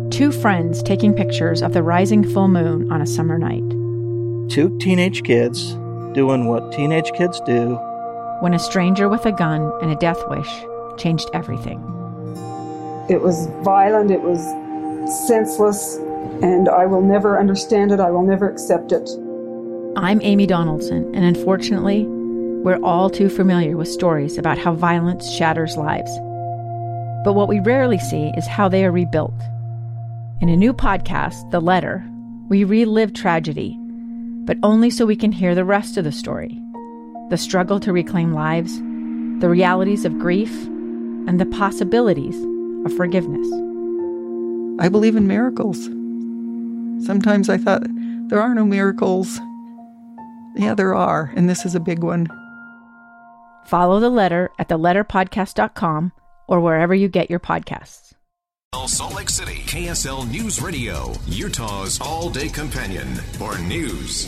Two friends taking pictures of the rising full moon on a summer night. Two teenage kids doing what teenage kids do. When a stranger with a gun and a death wish changed everything. It was violent, it was senseless, and I will never understand it, I will never accept it. I'm Amy Donaldson, and unfortunately, we're all too familiar with stories about how violence shatters lives. But what we rarely see is how they are rebuilt. In a new podcast, The Letter, we relive tragedy, but only so we can hear the rest of the story. The struggle to reclaim lives, the realities of grief, and the possibilities of forgiveness. I believe in miracles. Sometimes I thought, there are no miracles. Yeah, there are, and this is a big one. Follow The Letter at theletterpodcast.com or wherever you get your podcasts. Salt Lake City, KSL News Radio, Utah's all-day companion for news.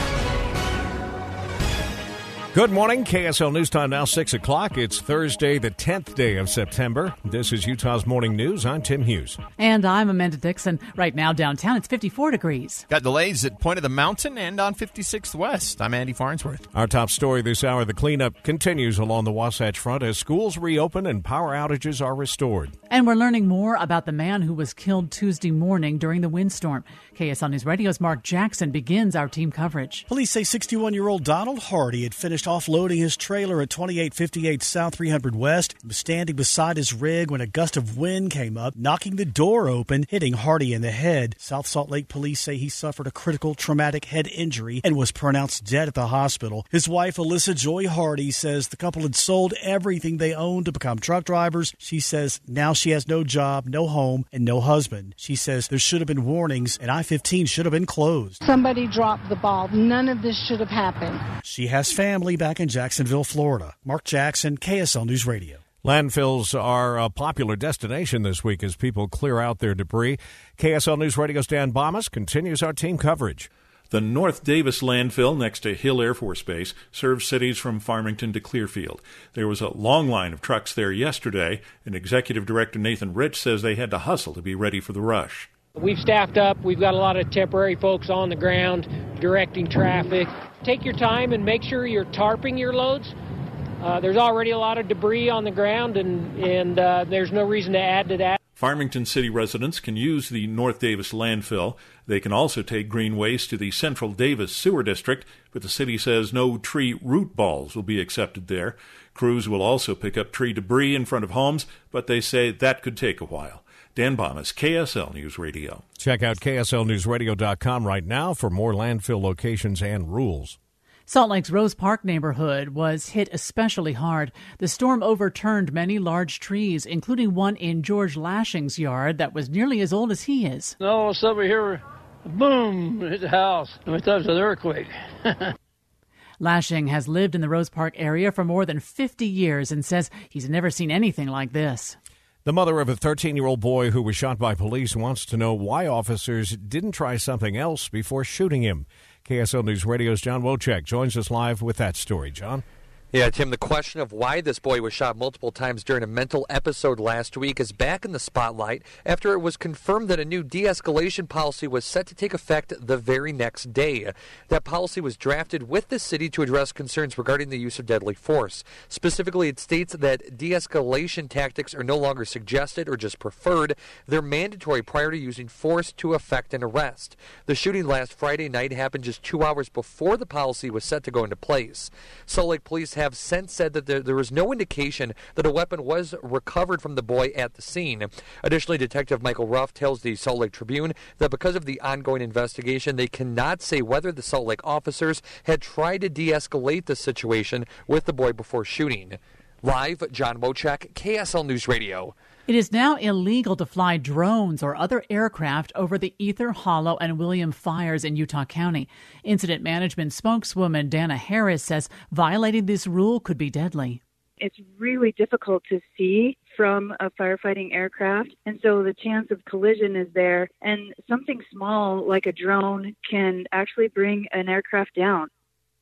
Good morning. KSL News Time now 6 o'clock. It's Thursday, the 10th day of September. This is Utah's Morning News. I'm Tim Hughes. And I'm Amanda Dixon. Right now downtown, it's 54 degrees. Got delays at Point of the Mountain and on 56th West. I'm Andy Farnsworth. Our top story this hour, the cleanup continues along the Wasatch Front as schools reopen and power outages are restored. And we're learning more about the man who was killed Tuesday morning during the windstorm. KSL News Radio's Mark Jackson begins our team coverage. Police say 61-year-old Donald Hardy had finished offloading his trailer at 2858 South 300 West. He was standing beside his rig when a gust of wind came up, knocking the door open, hitting Hardy in the head. South Salt Lake police say he suffered a critical traumatic head injury and was pronounced dead at the hospital. His wife, Alyssa Joy Hardy, says the couple had sold everything they owned to become truck drivers. She says now she has no job, no home, and no husband. She says there should have been warnings and I-15 should have been closed. Somebody dropped the ball. None of this should have happened. She has family back in Jacksonville, Florida. Mark Jackson, KSL News Radio. Landfills are a popular destination this week as people clear out their debris. KSL News Radio's Dan Bomas continues our team coverage. The North Davis landfill next to Hill Air Force Base serves cities from Farmington to Clearfield. There was a long line of trucks there yesterday, and Executive Director Nathan Rich says they had to hustle to be ready for the rush. We've staffed up. We've got a lot of temporary folks on the ground directing traffic. Take your time and make sure you're tarping your loads. There's already a lot of debris on the ground, and there's no reason to add to that. Farmington City residents can use the North Davis landfill. They can also take green waste to the Central Davis Sewer District, but the city says no tree root balls will be accepted there. Crews will also pick up tree debris in front of homes, but they say that could take a while. Dan Bomas, KSL News Radio. Check out KSLNewsRadio.com right now for more landfill locations and rules. Salt Lake's Rose Park neighborhood was hit especially hard. The storm overturned many large trees, including one in George Lashing's yard that was nearly as old as he is. All of a sudden we hear, boom, hit the house, and we thought it was an earthquake. Lashing has lived in the Rose Park area for more than 50 years and says he's never seen anything like this. The mother of a 13-year-old boy who was shot by police wants to know why officers didn't try something else before shooting him. KSL News Radio's John Wojcik joins us live with that story. John? Yeah, Tim, the question of why this boy was shot multiple times during a mental episode last week is back in the spotlight after it was confirmed that a new de-escalation policy was set to take effect the very next day. That policy was drafted with the city to address concerns regarding the use of deadly force. Specifically, it states that de-escalation tactics are no longer suggested or just preferred. They're mandatory prior to using force to effect an arrest. The shooting last Friday night happened just 2 hours before the policy was set to go into place. Salt Lake Police have since said that there was no indication that a weapon was recovered from the boy at the scene. Additionally, Detective Michael Ruff tells the Salt Lake Tribune that because of the ongoing investigation, they cannot say whether the Salt Lake officers had tried to de-escalate the situation with the boy before shooting. Live, John Wojcik, KSL News Radio. It is now illegal to fly drones or other aircraft over the Ether Hollow and William fires in Utah County. Incident management spokeswoman Dana Harris says violating this rule could be deadly. It's really difficult to see from a firefighting aircraft, and so the chance of collision is there, and something small like a drone can actually bring an aircraft down.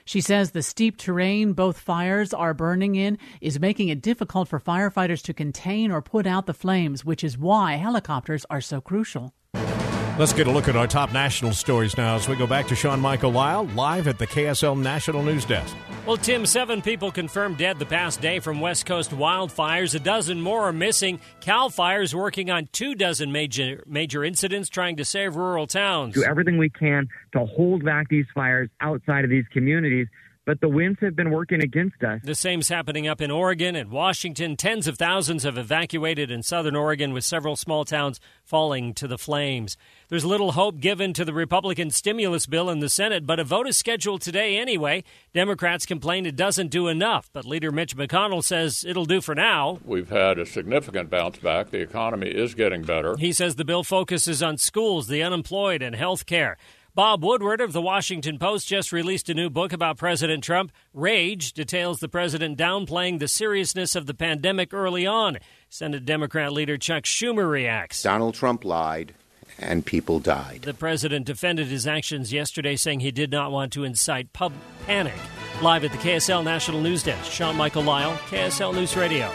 She says the steep terrain both fires are burning in is making it difficult for firefighters to contain or put out the flames, which is why helicopters are so crucial. Let's get a look at our top national stories now as we go back to Sean Michael Lyle, live at the KSL National News Desk. Well, Tim, 7 people confirmed dead the past day from West Coast wildfires. A dozen more are missing. CAL FIRE is working on 24 major incidents trying to save rural towns. Do everything we can to hold back these fires outside of these communities. But the winds have been working against us. The same's happening up in Oregon and Washington. Tens of thousands have evacuated in southern Oregon, with several small towns falling to the flames. There's little hope given to the Republican stimulus bill in the Senate, but a vote is scheduled today anyway. Democrats complain it doesn't do enough, but Leader Mitch McConnell says it'll do for now. We've had a significant bounce back. The economy is getting better. He says the bill focuses on schools, the unemployed, and health care. Bob Woodward of the Washington Post just released a new book about President Trump. Rage details the president downplaying the seriousness of the pandemic early on. Senate Democrat leader Chuck Schumer reacts. Donald Trump lied, and people died. The president defended his actions yesterday, saying he did not want to incite panic. Live at the KSL National News Desk, Sean Michael Lyle, KSL News Radio.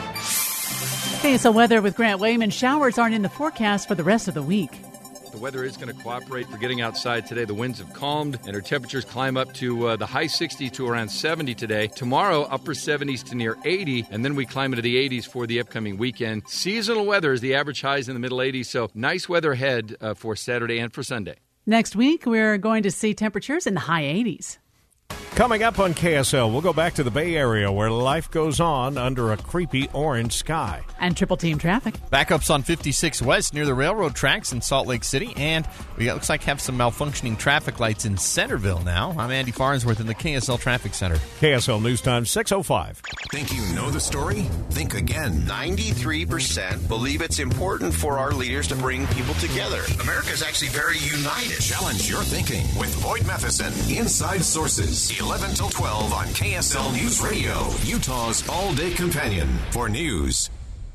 KSL weather with Grant Wayman. Showers aren't in the forecast for the rest of the week. The weather is going to cooperate for getting outside today. The winds have calmed, and our temperatures climb up to the high 60s to around 70 today. Tomorrow, upper 70s to near 80, and then we climb into the 80s for the upcoming weekend. Seasonal weather is the average highs in the middle 80s, so nice weather ahead for Saturday and for Sunday. Next week, we're going to see temperatures in the high 80s. Coming up on KSL, we'll go back to the Bay Area where life goes on under a creepy orange sky. And triple team traffic. Backups on 56 West near the railroad tracks in Salt Lake City. And we looks like have some malfunctioning traffic lights in Centerville now. I'm Andy Farnsworth in the KSL Traffic Center. KSL News Time, 6:05. Think you know the story? Think again. 93% believe it's important for our leaders to bring people together. America's actually very united. Challenge your thinking with Boyd Matheson. Inside Sources. 11 till 12 on KSL News Radio, Utah's all-day companion for news.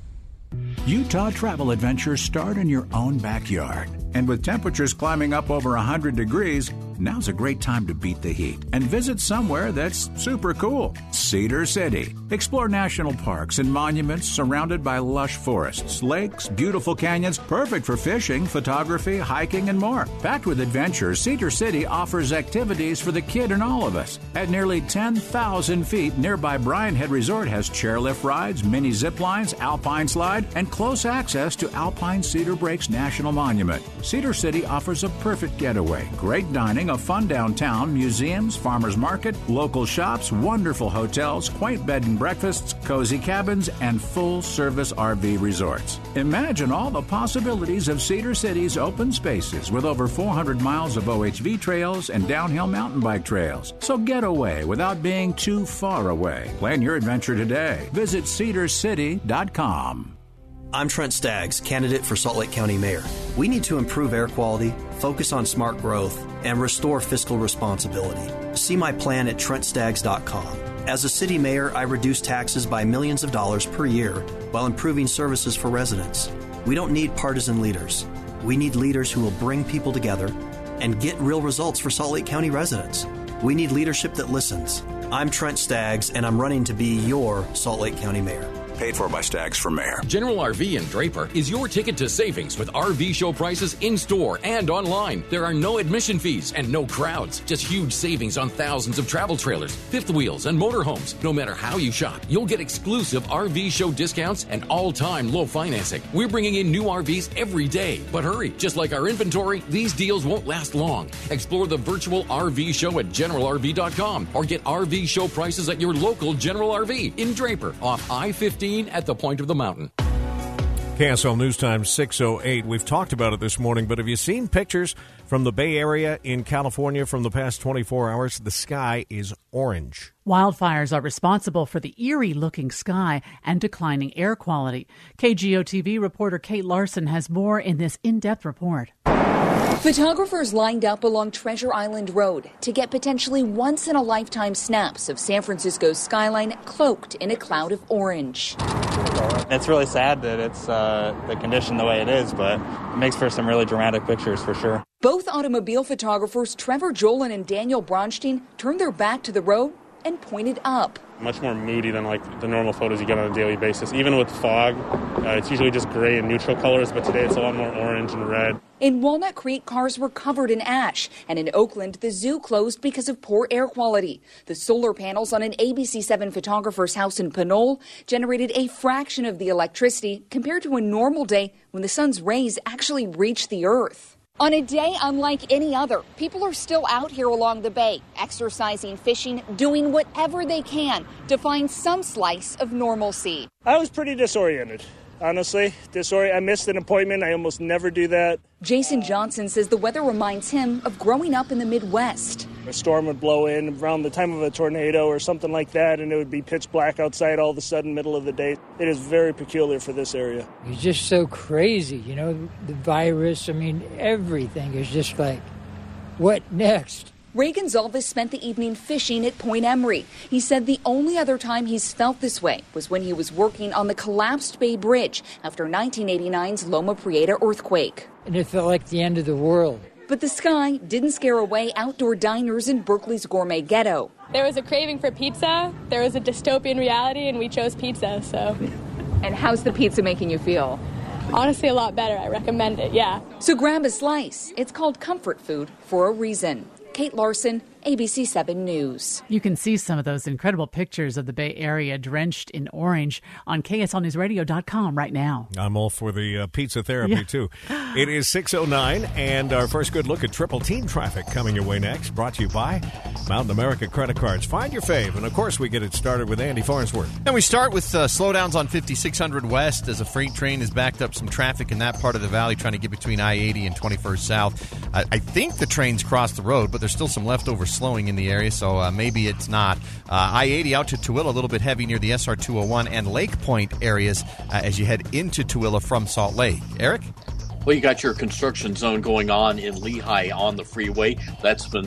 Utah travel adventures start in your own backyard. And with temperatures climbing up over 100 degrees, now's a great time to beat the heat and visit somewhere that's super cool. Cedar City. Explore national parks and monuments surrounded by lush forests, lakes, beautiful canyons, perfect for fishing, photography, hiking, and more. Packed with adventure, Cedar City offers activities for the kid in all of us. At nearly 10,000 feet, nearby Bryan Head Resort has chairlift rides, mini zip lines, alpine slide, and close access to Alpine Cedar Breaks National Monument. Cedar City offers a perfect getaway, great dining, a fun downtown, museums, farmers market, local shops, wonderful hotels, quaint bed and breakfasts, cozy cabins, and full-service RV resorts. Imagine all the possibilities of Cedar City's open spaces with over 400 miles of OHV trails and downhill mountain bike trails. So get away without being too far away. Plan your adventure today. Visit cedarcity.com. I'm Trent Staggs, candidate for Salt Lake County Mayor. We need to improve air quality, focus on smart growth, and restore fiscal responsibility. See my plan at TrentStaggs.com. As a city mayor, I reduce taxes by millions of dollars per year while improving services for residents. We don't need partisan leaders. We need leaders who will bring people together and get real results for Salt Lake County residents. We need leadership that listens. I'm Trent Staggs, and I'm running to be your Salt Lake County Mayor. Paid for by Staggs for Mayor. General RV in Draper is your ticket to savings with RV show prices in-store and online. There are no admission fees and no crowds. Just huge savings on thousands of travel trailers, fifth wheels, and motorhomes. No matter how you shop, you'll get exclusive RV show discounts and all-time low financing. We're bringing in new RVs every day. But hurry, just like our inventory, these deals won't last long. Explore the virtual RV show at GeneralRV.com or get RV show prices at your local General RV in Draper off I-15 at the point of the mountain. KSL News Time, 6:08. We've talked about it this morning, but have you seen pictures from the Bay Area in California from the past 24 hours? The sky is orange. Wildfires are responsible for the eerie-looking sky and declining air quality. KGO-TV reporter Kate Larson has more in this in-depth report. Photographers lined up along Treasure Island Road to get potentially once-in-a-lifetime snaps of San Francisco's skyline cloaked in a cloud of orange. It's really sad that it's the condition the way it is, but it makes for some really dramatic pictures for sure. Both automobile photographers Trevor Jolin and Daniel Bronstein turned their back to the road and pointed up. Much more moody than like the normal photos you get on a daily basis. Even with fog, it's usually just gray and neutral colors, but today it's a lot more orange and red. In Walnut Creek, cars were covered in ash, and in Oakland, the zoo closed because of poor air quality. The solar panels on an ABC7 photographer's house in Pinole generated a fraction of the electricity compared to a normal day when the sun's rays actually reach the earth. On a day unlike any other, people are still out here along the bay, exercising, fishing, doing whatever they can to find some slice of normalcy. I was pretty disoriented, honestly. I missed an appointment. I almost never do that. Jason Johnson says the weather reminds him of growing up in the Midwest. A storm would blow in around the time of a tornado or something like that, and it would be pitch black outside all of a sudden, middle of the day. It is very peculiar for this area. It's just so crazy, the virus, everything is just like, what next? Ray Gonzalez spent the evening fishing at Point Emery. He said the only other time he's felt this way was when he was working on the collapsed Bay Bridge after 1989's Loma Prieta earthquake. And it felt like the end of the world. But the sky didn't scare away outdoor diners in Berkeley's gourmet ghetto. There was a craving for pizza, there was a dystopian reality, and we chose pizza, so. And how's the pizza making you feel? Honestly, a lot better. I recommend it, yeah. So grab a slice. It's called comfort food for a reason. Kate Larson, ABC7 News. You can see some of those incredible pictures of the Bay Area drenched in orange on KSLNewsRadio.com right now. I'm all for the pizza therapy, too. It is 6:09, and our first good look at triple team traffic coming your way next. Brought to you by Mountain America Credit Cards. Find your fave, and of course we get it started with Andy Farnsworth. And we start with slowdowns on 5600 West as a freight train has backed up some traffic in that part of the valley trying to get between I-80 and 21st South. I think the train's crossed the road, but there's still some leftover slowing in the area, so maybe it's not. I-80 out to Tooele, a little bit heavy near the SR 201 and Lake Point areas as you head into Tooele from Salt Lake. Eric? Well, you got your construction zone going on in Lehigh on the freeway. That's been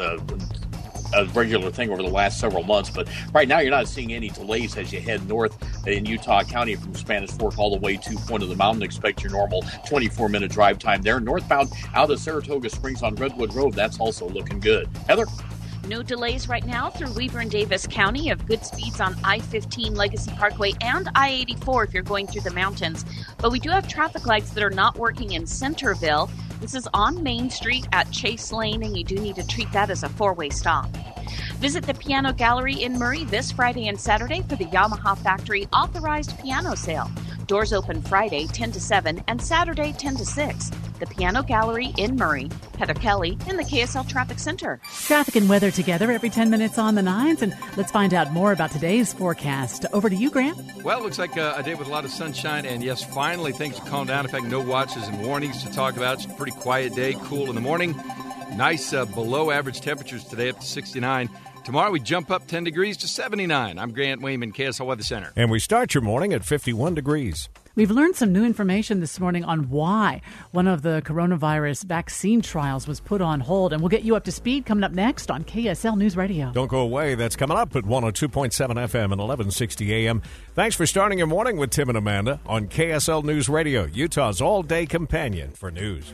a regular thing over the last several months, but right now you're not seeing any delays as you head north in Utah County from Spanish Fork all the way to Point of the Mountain. Expect your normal 24-minute drive time there. Northbound out of Saratoga Springs on Redwood Road, that's also looking good. Heather? No delays right now through Weber and Davis County. You have good speeds on I-15 Legacy Parkway and I-84 if you're going through the mountains. But we do have traffic lights that are not working in Centerville. This is on Main Street at Chase Lane, and you do need to treat that as a four-way stop. Visit the Piano Gallery in Murray this Friday and Saturday for the Yamaha Factory Authorized Piano Sale. Doors open Friday 10 to 7 and Saturday 10 to 6. The Piano Gallery in Murray. Heather Kelly in the KSL Traffic Center. Traffic and weather together every 10 minutes on the 9s, and let's find out more about today's forecast. Over to you, Grant. Well, it looks like a day with a lot of sunshine, and yes, finally things have calmed down. In fact, no watches and warnings to talk about. It's a pretty quiet day, cool in the morning. Nice below average temperatures today, up to 69. Tomorrow we jump up 10 degrees to 79. I'm Grant Wayman, KSL Weather Center. And we start your morning at 51 degrees. We've learned some new information this morning on why one of the coronavirus vaccine trials was put on hold, and we'll get you up to speed coming up next on KSL News Radio. Don't go away. That's coming up at 102.7 FM and 1160 AM. Thanks for starting your morning with Tim and Amanda on KSL News Radio, Utah's all-day companion for news.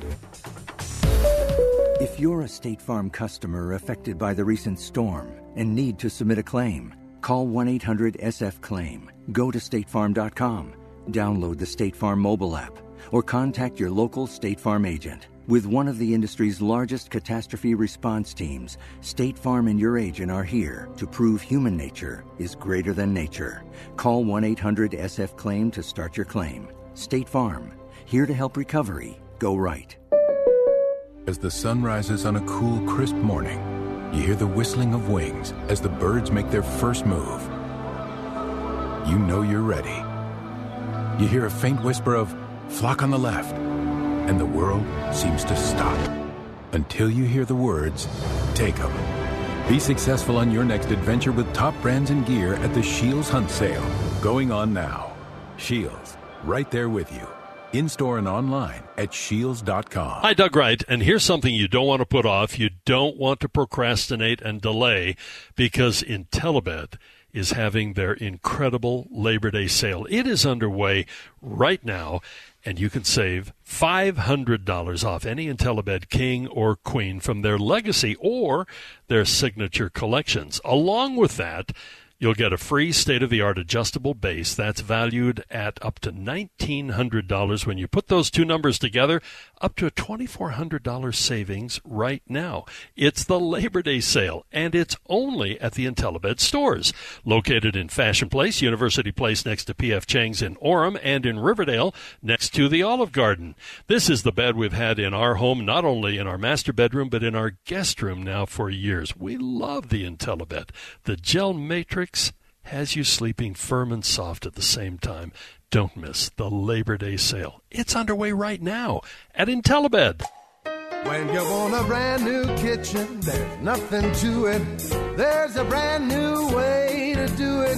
If you're a State Farm customer affected by the recent storm and need to submit a claim, call 1-800-SF-CLAIM. Go to statefarm.com. Download the State Farm mobile app or contact your local State Farm agent. With one of the industry's largest catastrophe response teams, State Farm and your agent are here to prove human nature is greater than nature. Call 1-800-SF-CLAIM to start your claim. State Farm, here to help recovery go right. As the sun rises on a cool, crisp morning, you hear the whistling of wings as the birds make their first move. You know you're ready. You hear a faint whisper of, "Flock on the left," and the world seems to stop. Until you hear the words, "Take 'em." Be successful on your next adventure with top brands and gear at the Scheels Hunt Sale. Going on now. Scheels, right there with you. In-store and online at Scheels.com. Hi, Doug Wright, and here's something you don't want to put off. You don't want to procrastinate and delay, because in Telebed, is having their incredible Labor Day sale. It is underway right now, and you can save $500 off any IntelliBed King or Queen from their Legacy or their Signature collections. Along with that, you'll get a free state-of-the-art adjustable base that's valued at up to $1,900. When you put those two numbers together, up to a $2,400 savings right now. It's the Labor Day sale, and it's only at the IntelliBed stores. Located in Fashion Place, University Place next to P.F. Chang's in Orem, and in Riverdale next to the Olive Garden. This is the bed we've had in our home, not only in our master bedroom, but in our guest room now for years. We love the IntelliBed. The gel matrix has you sleeping firm and soft at the same time. Don't miss the Labor Day sale. It's underway right now at IntelliBed. When you want a brand new kitchen, there's nothing to it. There's a brand new way to do it.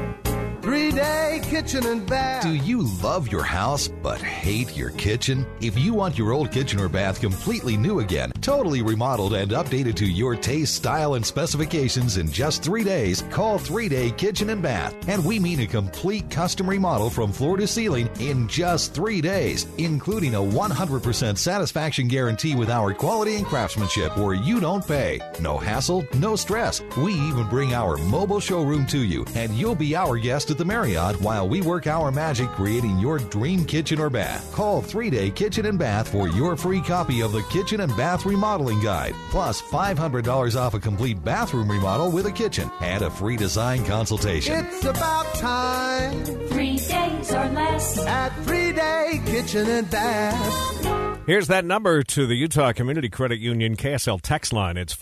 3-day kitchen and bath. Do you love your house but hate your kitchen? If you want your old kitchen or bath completely new again, totally remodeled and updated to your taste, style, and specifications in just 3 days, call 3-Day Kitchen and Bath. And we mean a complete custom remodel from floor to ceiling in just 3 days, including a 100% satisfaction guarantee with our quality and craftsmanship where you don't pay. No hassle, no stress. We even bring our mobile showroom to you, and you'll be our guest at the Marriott while we work our magic creating your dream kitchen or bath. Call 3-Day Kitchen and Bath for your free copy of the Kitchen and Bath Remodeling Guide, plus $500 off a complete bathroom remodel with a kitchen and a free design consultation. It's about time. 3 days or less at 3-Day Kitchen and Bath. Here's that number to the Utah Community Credit Union KSL text line. It's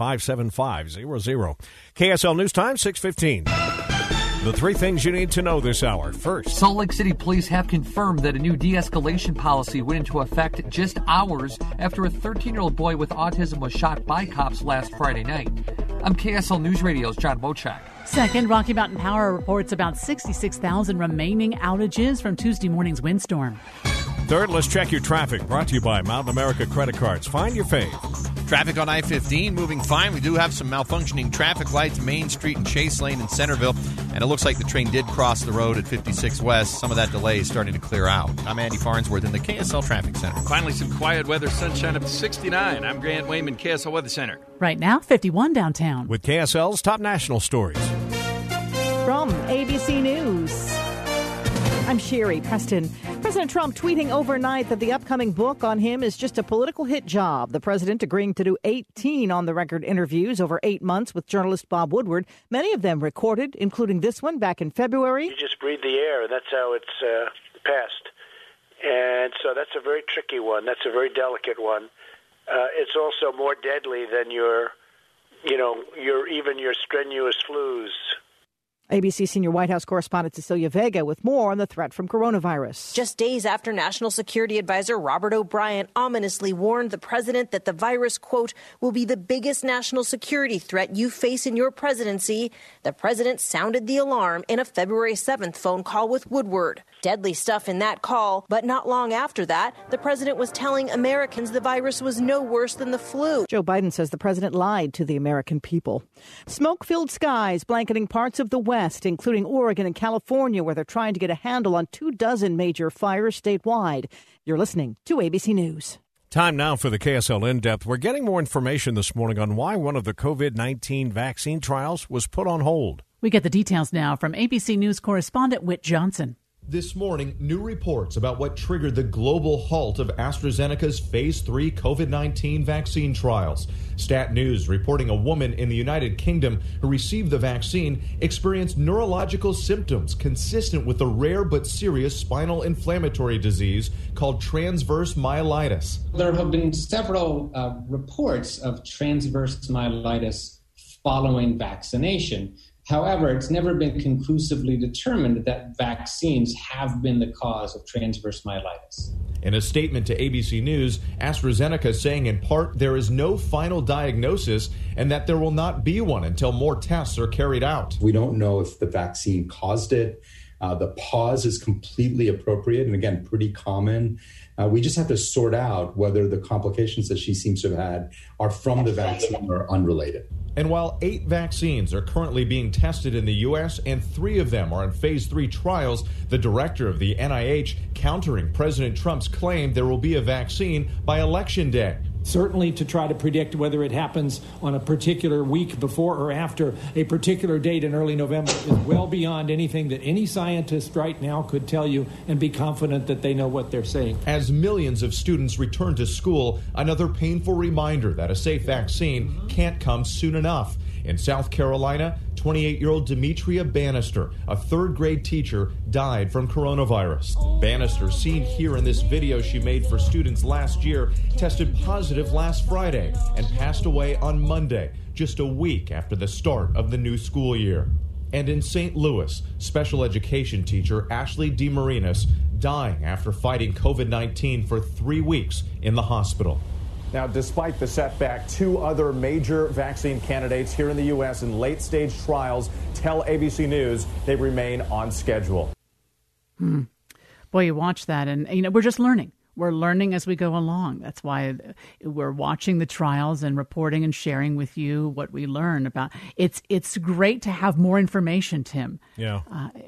57500. KSL News Time, 6:15. The 3 things you need to know this hour. First, Salt Lake City police have confirmed that a new de-escalation policy went into effect just hours after a 13-year-old boy with autism was shot by cops last Friday night. I'm KSL News Radio's John Bochak. Second, Rocky Mountain Power reports about 66,000 remaining outages from Tuesday morning's windstorm. Third, let's check your traffic. Brought to you by Mountain America Credit Cards. Find your fave. Traffic on I-15 moving fine. We do have some malfunctioning traffic lights, Main Street and Chase Lane in Centerville. And it looks like the train did cross the road at 56 West. Some of that delay is starting to clear out. I'm Andy Farnsworth in the KSL Traffic Center. Finally, some quiet weather, sunshine up to 69. I'm Grant Wayman, KSL Weather Center. Right now, 51 downtown. With KSL's top national stories. From ABC News, I'm Sherry Preston. President Trump tweeting overnight that the upcoming book on him is just a political hit job. The president agreeing to do 18 on-the-record interviews over 8 months with journalist Bob Woodward, many of them recorded, including this one back in February. You just breathe the air, and that's how it's passed. And so that's a very tricky one. That's a very delicate one. It's also more deadly than your strenuous flus. ABC senior White House correspondent Cecilia Vega with more on the threat from coronavirus. Just days after National Security Advisor Robert O'Brien ominously warned the president that the virus, quote, will be the biggest national security threat you face in your presidency, the president sounded the alarm in a February 7th phone call with Woodward. Deadly stuff in that call, but not long after that, the president was telling Americans the virus was no worse than the flu. Joe Biden says the president lied to the American people. Smoke-filled skies blanketing parts of the West, including Oregon and California, where they're trying to get a handle on 24 major fires statewide. You're listening to ABC News. Time now for the KSL In-Depth. We're getting more information this morning on why one of the COVID-19 vaccine trials was put on hold. We get the details now from ABC News correspondent Whit Johnson. This morning, new reports about what triggered the global halt of AstraZeneca's Phase 3 COVID-19 vaccine trials. Stat News reporting a woman in the United Kingdom who received the vaccine experienced neurological symptoms consistent with a rare but serious spinal inflammatory disease called transverse myelitis. There have been several reports of transverse myelitis following vaccination. However, it's never been conclusively determined that vaccines have been the cause of transverse myelitis. In a statement to ABC News, AstraZeneca saying in part there is no final diagnosis and that there will not be one until more tests are carried out. We don't know if the vaccine caused it. The pause is completely appropriate and, again, pretty common. We just have to sort out whether the complications that she seems to have had are from the vaccine or unrelated. And while 8 vaccines are currently being tested in the U.S. and 3 of them are in phase 3 trials, the director of the NIH countering President Trump's claim there will be a vaccine by Election Day. Certainly to try to predict whether it happens on a particular week before or after a particular date in early November is well beyond anything that any scientist right now could tell you and be confident that they know what they're saying. As millions of students return to school, another painful reminder that a safe vaccine can't come soon enough. In South Carolina, 28-year-old Demetria Bannister, a third-grade teacher, died from coronavirus. Bannister, seen here in this video she made for students last year, tested positive last Friday and passed away on Monday, just a week after the start of the new school year. And in St. Louis, special education teacher Ashley DeMarinis dying after fighting COVID-19 for 3 weeks in the hospital. Now, despite the setback, 2 other major vaccine candidates here in the U.S. in late-stage trials tell ABC News they remain on schedule. Boy, you watch that, and we're just learning. We're learning as we go along. That's why we're watching the trials and reporting and sharing with you what we learn about. It's great to have more information, Tim. Yeah.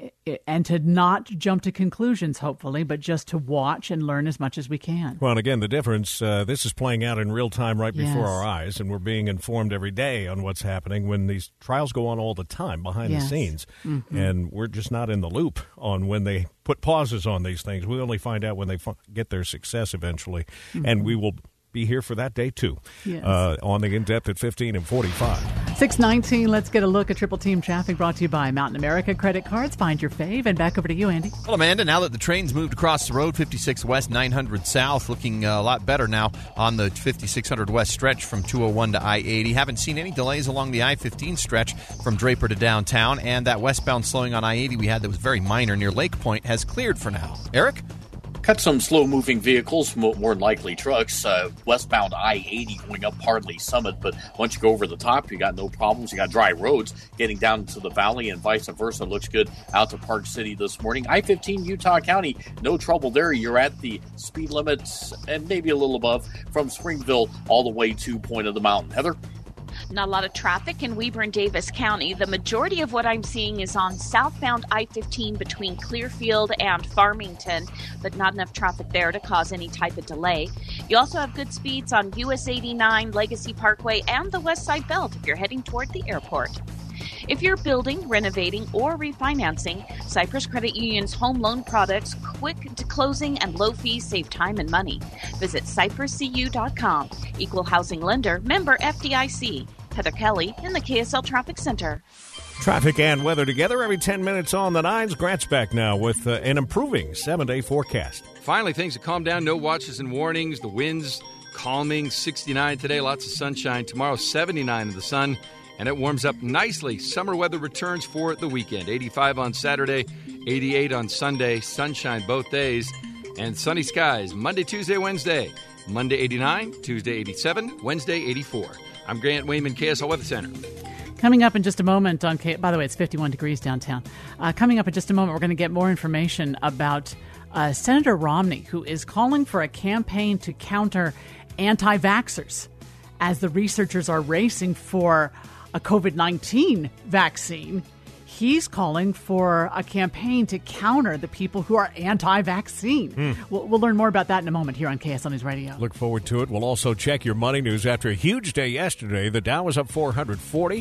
And to not jump to conclusions, hopefully, but just to watch and learn as much as we can. Well, and again, the difference, this is playing out in real time right before Yes. our eyes, and we're being informed every day on what's happening when these trials go on all the time behind Yes. the scenes. Mhm. And we're just not in the loop on when they put pauses on these things. We only find out when they get their success eventually, and we will be here for that day, too, Yes. on the In-Depth at 15 and 45. 6:19, let's get a look at Triple Team Traffic brought to you by Mountain America Credit Cards. Find your fave. And back over to you, Andy. Well, Amanda, now that the train's moved across the road, 56 West, 900 South, looking a lot better now on the 5600 West stretch from 201 to I-80. Haven't seen any delays along the I-15 stretch from Draper to downtown, and that westbound slowing on I-80 we had that was very minor near Lake Point has cleared for now. Eric? Cut some slow-moving vehicles, more than likely trucks. Westbound I-80 going up Hardley Summit, but once you go over the top, you got no problems. You got dry roads getting down into the valley and vice versa. Looks good out to Park City this morning. I-15 Utah County, no trouble there. You're at the speed limits and maybe a little above from Springville all the way to Point of the Mountain. Heather? Not a lot of traffic in Weber and Davis County. The majority of what I'm seeing is on southbound I-15 between Clearfield and Farmington, but not enough traffic there to cause any type of delay. You also have good speeds on US 89, Legacy Parkway, and the West Side Belt if you're heading toward the airport. If you're building, renovating, or refinancing, Cyprus Credit Union's home loan products, quick to closing and low fees save time and money. Visit cypruscu.com. Equal housing lender, member FDIC. Heather Kelly in the KSL Traffic Center. Traffic and weather together every 10 minutes on the nines. Grant's back now with an improving 7-day forecast. Finally, things have calmed down. No watches and warnings. The winds calming. 69 today. Lots of sunshine. Tomorrow, 79 in the sun. And it warms up nicely. Summer weather returns for the weekend. 85 on Saturday, 88 on Sunday. Sunshine both days. And sunny skies Monday, Tuesday, Wednesday. Monday, 89. Tuesday, 87. Wednesday, 84. I'm Grant Wayman, KSL Weather Center. Coming up in just a moment on by the way, it's 51 degrees downtown. Coming up in just a moment, we're going to get more information about Senator Romney, who is calling for a campaign to counter anti-vaxxers as the researchers are racing for a COVID-19 vaccine. He's calling for a campaign to counter the people who are anti-vaccine. We'll learn more about that in a moment here on KSL News Radio. Look forward to it. We'll also check your money news after a huge day yesterday. The Dow was up 440.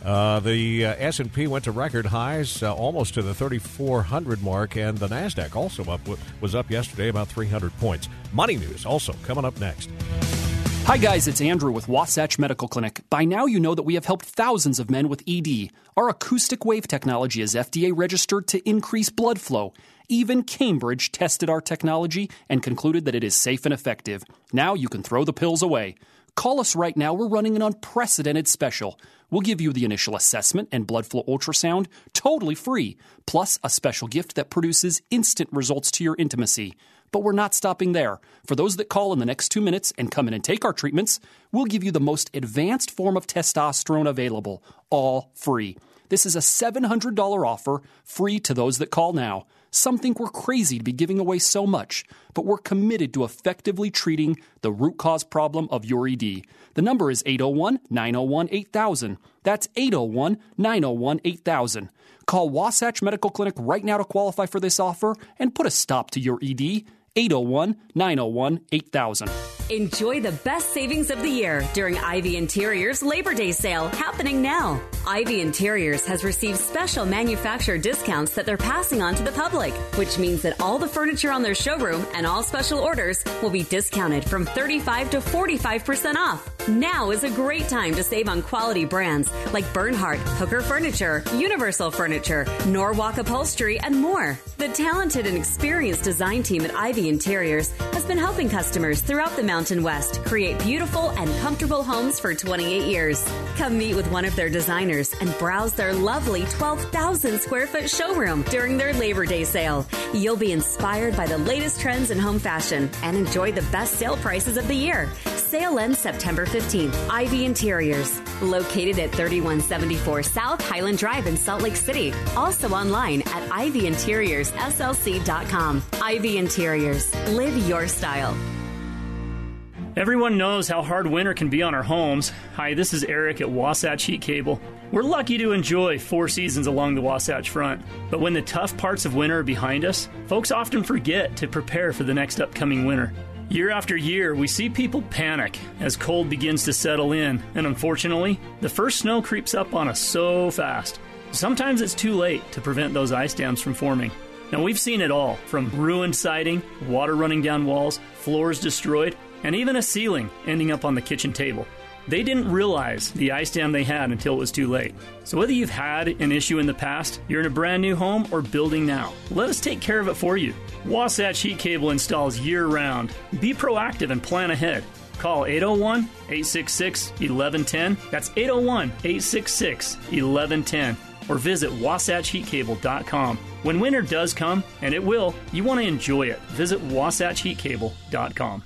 The S&P went to record highs, almost to the 3,400 mark, and the NASDAQ also was up yesterday about 300 points. Money news also coming up next. Hi guys, it's Andrew with Wasatch Medical Clinic. By now you know that we have helped thousands of men with ED. Our acoustic wave technology is FDA registered to increase blood flow. Even Cambridge tested our technology and concluded that it is safe and effective. Now you can throw the pills away. Call us right now. We're running an unprecedented special. We'll give you the initial assessment and blood flow ultrasound totally free, plus a special gift that produces instant results to your intimacy. But we're not stopping there. For those that call in the next 2 minutes and come in and take our treatments, we'll give you the most advanced form of testosterone available, all free. This is a $700 offer, free to those that call now. Some think we're crazy to be giving away so much, but we're committed to effectively treating the root cause problem of your ED. The number is 801-901-8000. That's 801-901-8000. Call Wasatch Medical Clinic right now to qualify for this offer and put a stop to your ED. 801-901-8000. Enjoy the best savings of the year during Ivy Interiors Labor Day sale happening now. Ivy Interiors has received special manufacturer discounts that they're passing on to the public, which means that all the furniture on their showroom and all special orders will be discounted from 35 to 45% off. Now is a great time to save on quality brands like Bernhardt, Hooker Furniture, Universal Furniture, Norwalk Upholstery, and more. The talented and experienced design team at Ivy Interiors has been helping customers throughout the Mountain West create beautiful and comfortable homes for 28 years. Come meet with one of their designers and browse their lovely 12,000 square foot showroom during their Labor Day sale. You'll be inspired by the latest trends in home fashion and enjoy the best sale prices of the year. Sale ends September 15th. Ivy Interiors, located at 3174 South Highland Drive in Salt Lake City. Also online at ivyinteriorsslc.com. Ivy Interiors. Live your style. Everyone knows how hard winter can be on our homes. Hi, this is Eric at Wasatch Heat Cable. We're lucky to enjoy 4 seasons along the Wasatch Front. But when the tough parts of winter are behind us, folks often forget to prepare for the next upcoming winter. Year after year, we see people panic as cold begins to settle in, and unfortunately, the first snow creeps up on us so fast. Sometimes it's too late to prevent those ice dams from forming. Now, we've seen it all, from ruined siding, water running down walls, floors destroyed, and even a ceiling ending up on the kitchen table. They didn't realize the ice dam they had until it was too late. So whether you've had an issue in the past, you're in a brand new home, or building now, let us take care of it for you. Wasatch Heat Cable installs year-round. Be proactive and plan ahead. Call 801-866-1110. That's 801-866-1110. Or visit wasatchheatcable.com. When winter does come, and it will, you want to enjoy it. Visit wasatchheatcable.com.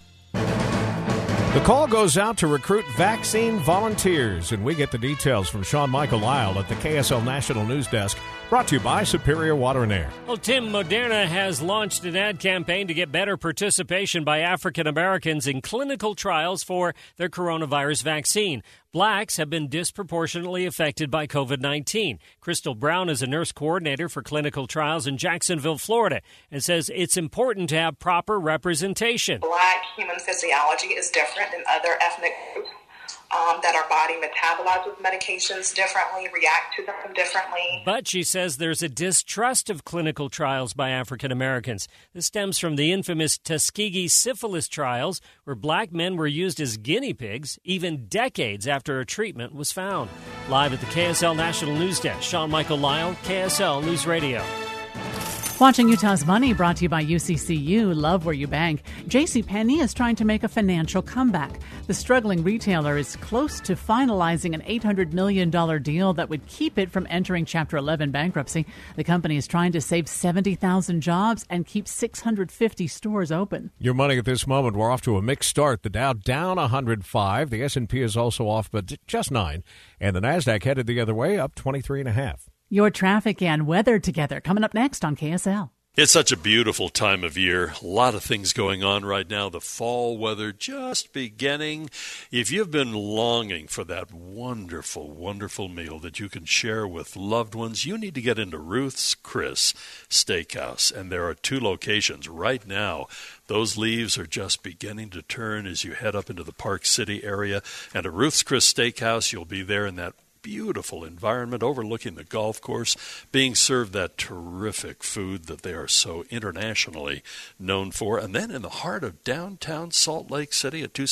The call goes out to recruit vaccine volunteers, and we get the details from Sean Michael Lyle at the KSL National News Desk, brought to you by Superior Water and Air. Well, Tim, Moderna has launched an ad campaign to get better participation by African Americans in clinical trials for their coronavirus vaccine. Blacks have been disproportionately affected by COVID-19. Crystal Brown is a nurse coordinator for clinical trials in Jacksonville, Florida, and says it's important to have proper representation. Black human physiology is different than other ethnic groups. That our body metabolizes medications differently, react to them differently. But she says there's a distrust of clinical trials by African Americans. This stems from the infamous Tuskegee syphilis trials, where black men were used as guinea pigs even decades after a treatment was found. Live at the KSL National News Desk, Sean Michael Lyle, KSL News Radio. Watching Utah's Money, brought to you by UCCU. Love where you bank. JCPenney is trying to make a financial comeback. The struggling retailer is close to finalizing an $800 million deal that would keep it from entering Chapter 11 bankruptcy. The company is trying to save 70,000 jobs and keep 650 stores open. Your money at this moment, we're off to a mixed start. The Dow down 105. The S&P is also off, but just 9. And the NASDAQ headed the other way, up 23.5. Your traffic and weather together coming up next on KSL. It's such a beautiful time of year. A lot of things going on right now. The fall weather just beginning. If you've been longing for that wonderful, wonderful meal that you can share with loved ones, you need to get into Ruth's Chris Steakhouse. And there are 2 locations right now. Those leaves are just beginning to turn as you head up into the Park City area. And at Ruth's Chris Steakhouse, you'll be there in that beautiful environment overlooking the golf course, being served that terrific food that they are so internationally known for. And then in the heart of downtown Salt Lake City at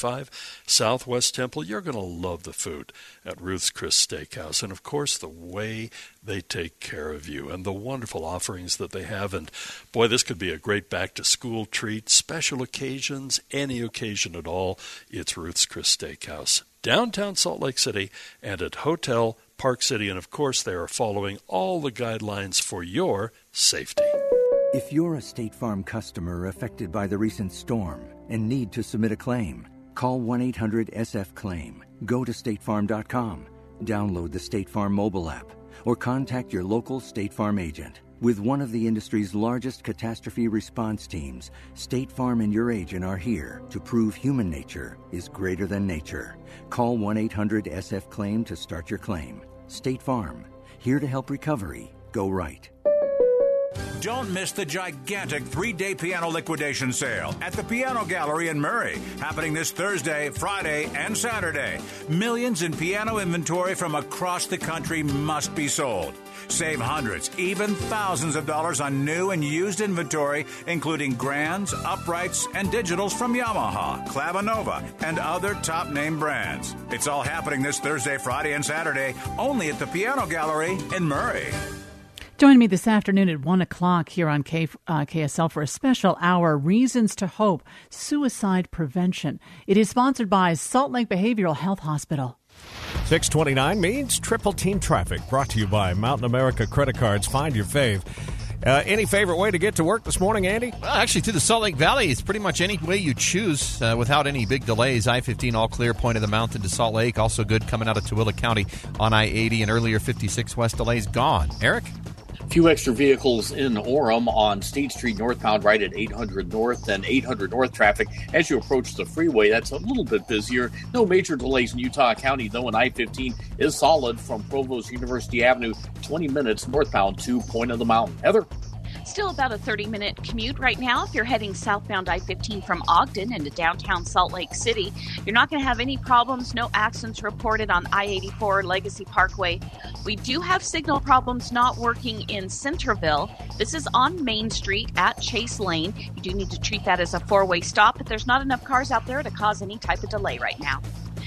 275 Southwest Temple, you're going to love the food at Ruth's Chris Steakhouse. And, of course, the way they take care of you and the wonderful offerings that they have. And, boy, this could be a great back-to-school treat, special occasions, any occasion at all. It's Ruth's Chris Steakhouse, downtown Salt Lake City, and at Hotel Park City. And, of course, they are following all the guidelines for your safety. If you're a State Farm customer affected by the recent storm and need to submit a claim, call 1-800-SF-CLAIM. Go to statefarm.com. Download the State Farm mobile app. or contact your local State Farm agent. With one of the industry's largest catastrophe response teams, State Farm and your agent are here to prove human nature is greater than nature. Call 1-800-SF-CLAIM to start your claim. State Farm, here to help recovery go right. Don't miss the gigantic 3-day piano liquidation sale at the Piano Gallery in Murray, happening this Thursday, Friday, and Saturday. Millions in piano inventory from across the country must be sold. Save hundreds, even thousands of dollars on new and used inventory, including grands, uprights, and digitals from Yamaha, Clavinova, and other top-name brands. It's all happening this Thursday, Friday, and Saturday, only at the Piano Gallery in Murray. Join me this afternoon at 1 o'clock here on KSL for a special hour, Reasons to Hope, Suicide Prevention. It is sponsored by Salt Lake Behavioral Health Hospital. 6:29 means Triple Team Traffic, brought to you by Mountain America Credit Cards. Find your fave. Any favorite way to get to work this morning, Andy? Well, actually, through the Salt Lake Valley, it's pretty much any way you choose without any big delays. I-15 all clear, point of the mountain to Salt Lake. Also good coming out of Tooele County on I-80, and earlier 56 west delays gone. Eric? Few extra vehicles in Orem on State Street northbound right at 800 North and 800 North traffic. As you approach the freeway, that's a little bit busier. No major delays in Utah County, though, and I-15 is solid from Provost University Avenue, 20 minutes northbound to Point of the Mountain. Heather? Still about a 30-minute commute right now if you're heading southbound I-15 from Ogden into downtown Salt Lake City. You're not going to have any problems. No accidents reported on I-84 Legacy Parkway. We do have signal problems not working in Centerville. This is on Main Street at Chase Lane. You do need to treat that as a four-way stop, but there's not enough cars out there to cause any type of delay right now.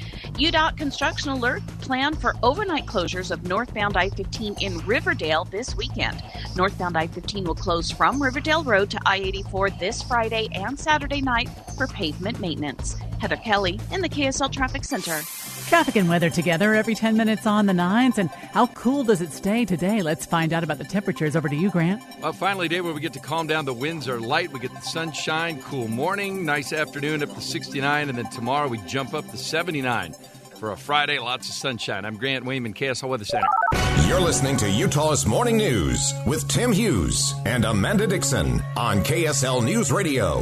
UDOT construction alert planned for overnight closures of northbound I-15 in Riverdale this weekend. Northbound I-15 will close from Riverdale Road to I-84 this Friday and Saturday night for pavement maintenance. Heather Kelly in the KSL Traffic Center. Traffic and weather together every 10 minutes on the nines. And how cool does it stay today? Let's find out about the temperatures. Over to you, Grant. Well, finally, a day where we get to calm down. The winds are light. We get the sunshine, cool morning, nice afternoon up to 69. And then tomorrow we jump up to 79. For a Friday, lots of sunshine. I'm Grant Wayman, KSL Weather Center. You're listening to Utah's Morning News with Tim Hughes and Amanda Dixon on KSL News Radio,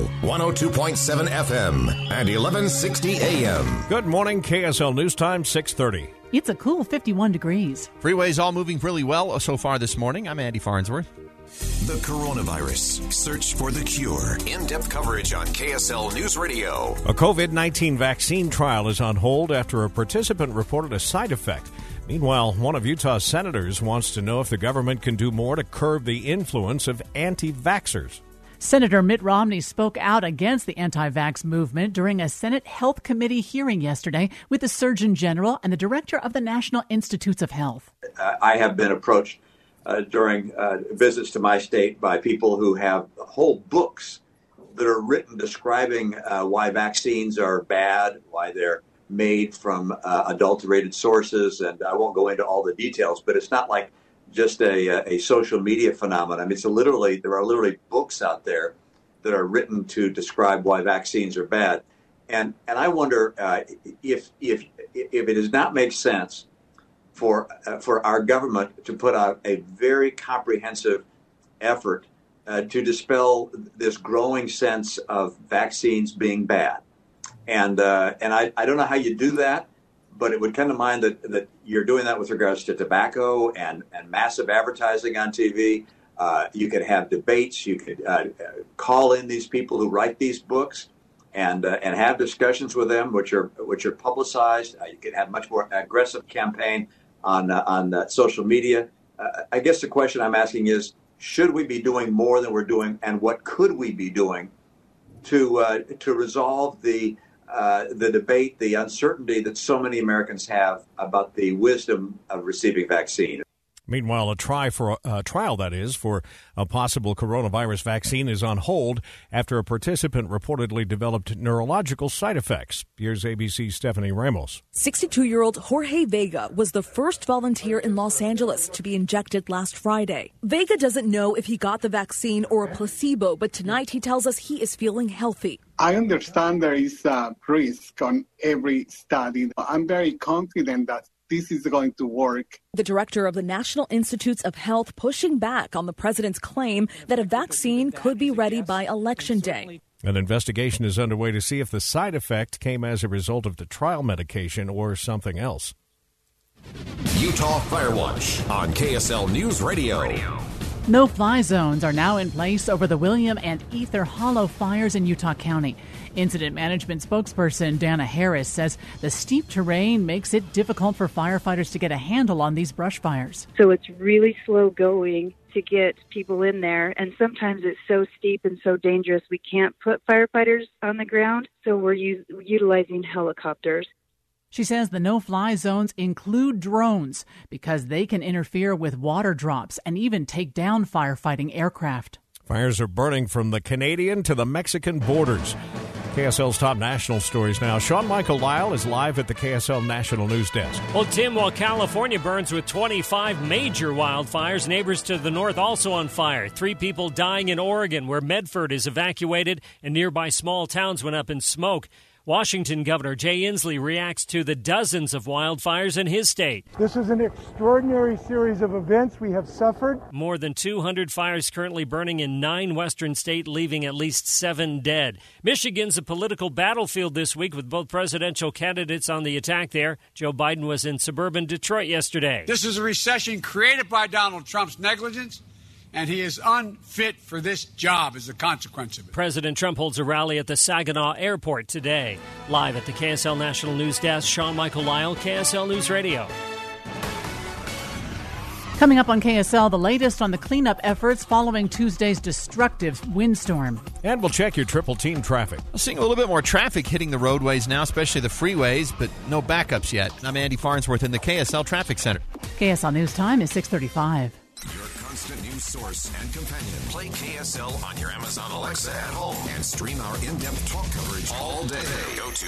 102.7 FM and 1160 AM. Good morning, KSL News Time, 6:30. It's a cool 51 degrees. Freeways all moving really well so far this morning. I'm Andy Farnsworth. The coronavirus. Search for the cure. In-depth coverage on KSL News Radio. A COVID-19 vaccine trial is on hold after a participant reported a side effect. Meanwhile, one of Utah's senators wants to know if the government can do more to curb the influence of anti-vaxxers. Senator Mitt Romney spoke out against the anti-vax movement during a Senate Health Committee hearing yesterday with the Surgeon General and the Director of the National Institutes of Health. I have been approached during visits to my state by people who have whole books that are written describing why vaccines are bad, why they're made from adulterated sources, and I won't go into all the details, but it's not like just a social media phenomenon. I mean, there are literally books out there that are written to describe why vaccines are bad, and I wonder if it does not make sense for our government to put out a very comprehensive effort to dispel this growing sense of vaccines being bad. And I don't know how you do that, but it would come to mind that you're doing that with regards to tobacco and massive advertising on TV. You could have debates. You could call in these people who write these books and have discussions with them, which are publicized. You could have much more aggressive campaign on social media. I guess the question I'm asking is, should we be doing more than we're doing, and what could we be doing to resolve the debate, the uncertainty that so many Americans have about the wisdom of receiving vaccine? Meanwhile, a trial for a possible coronavirus vaccine is on hold after a participant reportedly developed neurological side effects. Here's ABC's Stephanie Ramos. 62-year-old Jorge Vega was the first volunteer in Los Angeles to be injected last Friday. Vega doesn't know if he got the vaccine or a placebo, but tonight he tells us he is feeling healthy. I understand there is a risk on every study. I'm very confident that this is going to work. The director of the National Institutes of Health pushing back on the president's claim that a vaccine could be ready by Election Day. An investigation is underway to see if the side effect came as a result of the trial medication or something else. Utah Firewatch on KSL News Radio. No-fly zones are now in place over the William and Ether Hollow fires in Utah County. Incident management spokesperson Dana Harris says the steep terrain makes it difficult for firefighters to get a handle on these brush fires. So it's really slow going to get people in there, and sometimes it's so steep and so dangerous we can't put firefighters on the ground, so we're utilizing helicopters. She says the no-fly zones include drones because they can interfere with water drops and even take down firefighting aircraft. Fires are burning from the Canadian to the Mexican borders. KSL's top national stories now. Sean Michael Lyle is live at the KSL National News Desk. Well, Tim, while California burns with 25 major wildfires, neighbors to the north also on fire. 3 people dying in Oregon, where Medford is evacuated and nearby small towns went up in smoke. Washington Governor Jay Inslee reacts to the dozens of wildfires in his state. This is an extraordinary series of events we have suffered. More than 200 fires currently burning in 9 western states, leaving at least 7 dead. Michigan's a political battlefield this week with both presidential candidates on the attack there. Joe Biden was in suburban Detroit yesterday. This is a recession created by Donald Trump's negligence, and he is unfit for this job as a consequence of it. President Trump holds a rally at the Saginaw Airport today. Live at the KSL National News Desk, Sean Michael Lyle, KSL News Radio. Coming up on KSL, the latest on the cleanup efforts following Tuesday's destructive windstorm. And we'll check your triple team traffic. We're seeing a little bit more traffic hitting the roadways now, especially the freeways, but no backups yet. I'm Andy Farnsworth in the KSL Traffic Center. KSL News Time is 6:35. Your constant news source and companion. Play KSL on your Amazon Alexa at home and stream our in-depth talk coverage all day. Go to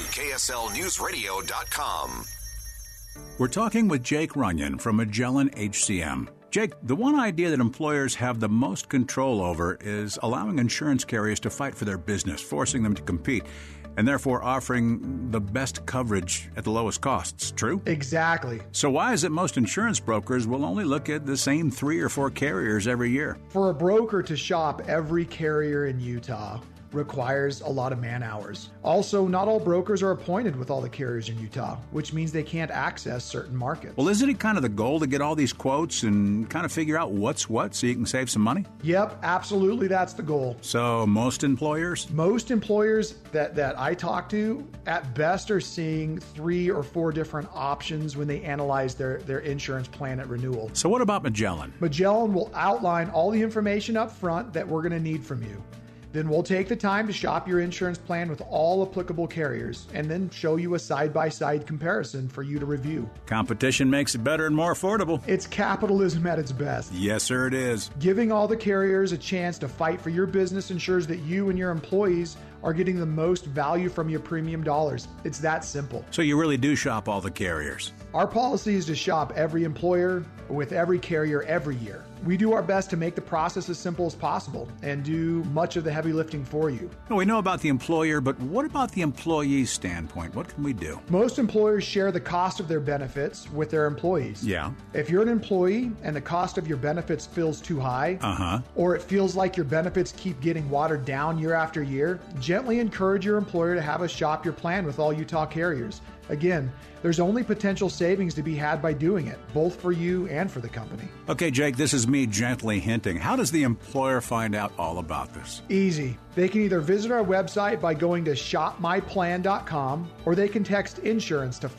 KSLNewsRadio.com. We're talking with Jake Runyon from Magellan HCM. Jake, the one idea that employers have the most control over is allowing insurance carriers to fight for their business, forcing them to compete, and therefore offering the best coverage at the lowest costs. True? Exactly. So why is it most insurance brokers will only look at the same 3 or 4 carriers every year? For a broker to shop every carrier in Utah requires a lot of man hours. Also, not all brokers are appointed with all the carriers in Utah, which means they can't access certain markets. Well, isn't it kind of the goal to get all these quotes and kind of figure out what's what so you can save some money? Yep, absolutely, that's the goal. So most employers? Most employers that I talk to, at best, are seeing 3 or 4 different options when they analyze their insurance plan at renewal. So what about Magellan? Magellan will outline all the information up front that we're going to need from you. Then we'll take the time to shop your insurance plan with all applicable carriers and then show you a side-by-side comparison for you to review. Competition makes it better and more affordable. It's capitalism at its best. Yes, sir, it is. Giving all the carriers a chance to fight for your business ensures that you and your employees are getting the most value from your premium dollars. It's that simple. So you really do shop all the carriers? Our policy is to shop every employer with every carrier every year. We do our best to make the process as simple as possible and do much of the heavy lifting for you. Well, we know about the employer, but what about the employee's standpoint? What can we do? Most employers share the cost of their benefits with their employees. Yeah. If you're an employee and the cost of your benefits feels too high, or it feels like your benefits keep getting watered down year after year, gently encourage your employer to have us shop your plan with all Utah carriers. Again, there's only potential savings to be had by doing it, both for you and for the company. Okay, Jake, this is me gently hinting. How does the employer find out all about this? Easy. They can either visit our website by going to shopmyplan.com, or they can text insurance to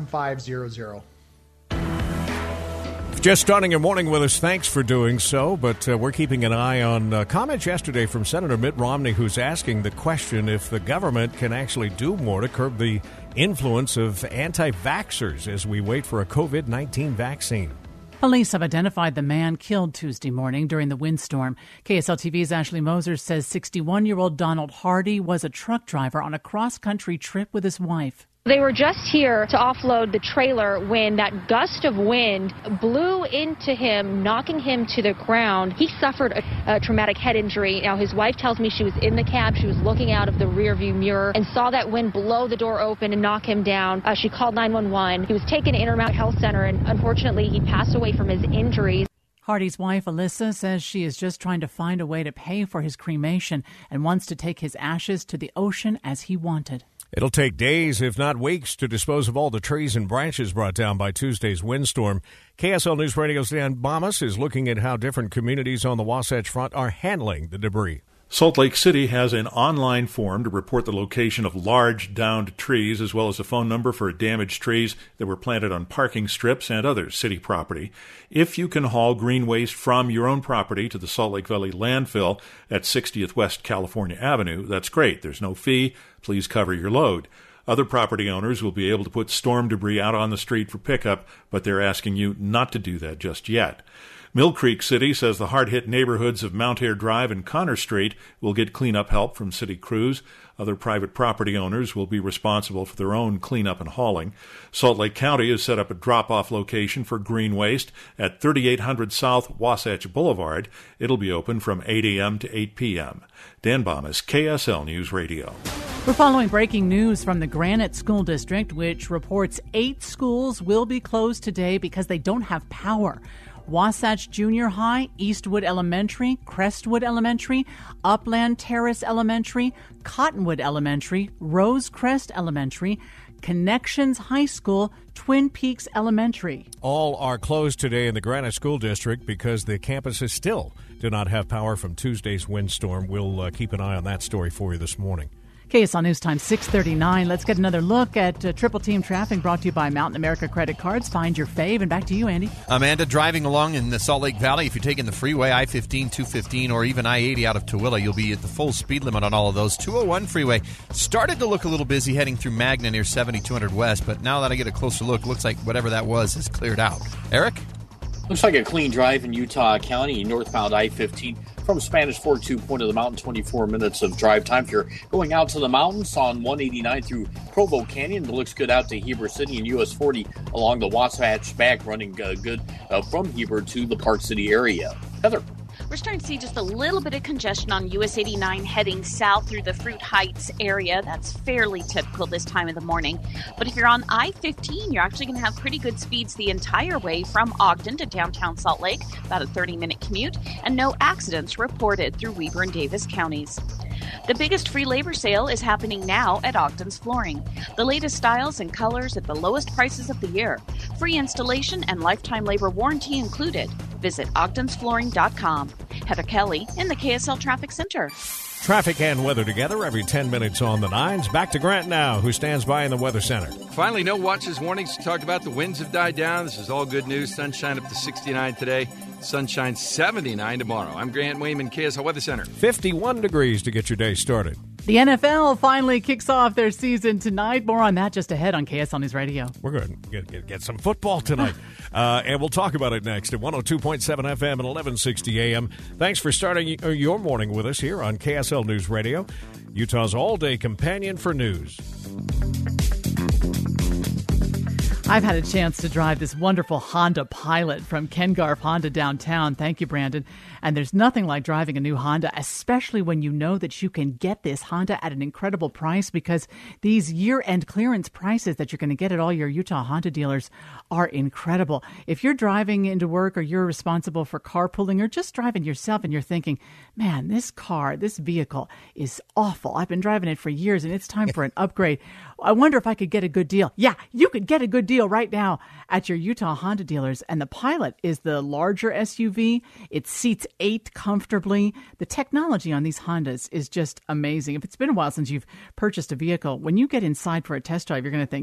57500. Just starting your morning with us, thanks for doing so, but we're keeping an eye on comments yesterday from Senator Mitt Romney, who's asking the question if the government can actually do more to curb the influence of anti-vaxxers as we wait for a COVID-19 vaccine. Police have identified the man killed Tuesday morning during the windstorm. KSL TV's Ashley Moser says 61-year-old Donald Hardy was a truck driver on a cross-country trip with his wife. They were just here to offload the trailer when that gust of wind blew into him, knocking him to the ground. He suffered a traumatic head injury. Now, his wife tells me she was in the cab. She was looking out of the rearview mirror and saw that wind blow the door open and knock him down. She called 911. He was taken to Intermount Health Center, and unfortunately, he passed away from his injuries. Hardy's wife, Alyssa, says she is just trying to find a way to pay for his cremation and wants to take his ashes to the ocean as he wanted. It'll take days, if not weeks, to dispose of all the trees and branches brought down by Tuesday's windstorm. KSL News Radio's Dan Bomas is looking at how different communities on the Wasatch Front are handling the debris. Salt Lake City has an online form to report the location of large downed trees, as well as a phone number for damaged trees that were planted on parking strips and other city property. If you can haul green waste from your own property to the Salt Lake Valley landfill at 60th West California Avenue, that's great. There's no fee. Please cover your load. Other property owners will be able to put storm debris out on the street for pickup, but they're asking you not to do that just yet. Mill Creek City says the hard-hit neighborhoods of Mount Ayr Drive and Connor Street will get cleanup help from city crews. Other private property owners will be responsible for their own cleanup and hauling. Salt Lake County has set up a drop-off location for green waste at 3800 South Wasatch Boulevard. It'll be open from 8 a.m. to 8 p.m. Dan Bomas, KSL News Radio. We're following breaking news from the Granite School District, which reports 8 schools will be closed today because they don't have power. Wasatch Junior High, Eastwood Elementary, Crestwood Elementary, Upland Terrace Elementary, Cottonwood Elementary, Rosecrest Elementary, Connections High School, Twin Peaks Elementary. All are closed today in the Granite School District because the campuses still do not have power from Tuesday's windstorm. We'll keep an eye on that story for you this morning. KSL News Time 6:39. Let's get another look at Triple Team Traffic brought to you by Mountain America Credit Cards. Find your fave. And back to you, Andy. Amanda, driving along in the Salt Lake Valley, if you're taking the freeway, I-15, 215, or even I-80 out of Tooele, you'll be at the full speed limit on all of those. 201 freeway started to look a little busy heading through Magna near 7200 West, but now that I get a closer look, looks like whatever that was has cleared out. Eric? Looks like a clean drive in Utah County, northbound I-15 from Spanish Fork to Point of the Mountain, 24 minutes of drive time. If you're going out to the mountains on 189 through Provo Canyon, it looks good out to Heber City, and US 40 along the Wasatch back, running good from Heber to the Park City area. Heather. We're starting to see just a little bit of congestion on US 89 heading south through the Fruit Heights area. That's fairly typical this time of the morning. But if you're on I-15, you're actually going to have pretty good speeds the entire way from Ogden to downtown Salt Lake, about a 30-minute commute, and no accidents reported through Weber and Davis counties. The biggest free labor sale is happening now at Ogden's Flooring. The latest styles and colors at the lowest prices of the year. Free installation and lifetime labor warranty included. Visit ogdensflooring.com. Heather Kelly in the KSL Traffic Center. Traffic and weather together every 10 minutes on the 9s. Back to Grant now, who stands by in the Weather Center. Finally, no watches warnings to talk about. The winds have died down. This is all good news. Sunshine up to 69 today. Sunshine 79 tomorrow. I'm Grant Wayman, KSL Weather Center. 51 degrees to get your day started. The NFL finally kicks off their season tonight. More on that just ahead on KSL News Radio. We're going to get some football tonight. And we'll talk about it next at 102.7 FM and 1160 AM. Thanks for starting your morning with us here on KSL News Radio, Utah's all-day companion for news. I've had a chance to drive this wonderful Honda Pilot from Ken Garff Honda downtown. Thank you, Brandon. And there's nothing like driving a new Honda, especially when you know that you can get this Honda at an incredible price, because these year-end clearance prices that you're going to get at all your Utah Honda dealers are incredible. If you're driving into work or you're responsible for carpooling or just driving yourself and you're thinking, man, this vehicle is awful. I've been driving it for years and it's time for an upgrade. I wonder if I could get a good deal. Yeah, you could get a good deal right now at your Utah Honda dealers. And the Pilot is the larger SUV. It seats 8 comfortably. The technology on these Hondas is just amazing. If it's been a while since you've purchased a vehicle, when you get inside for a test drive, you're going to think,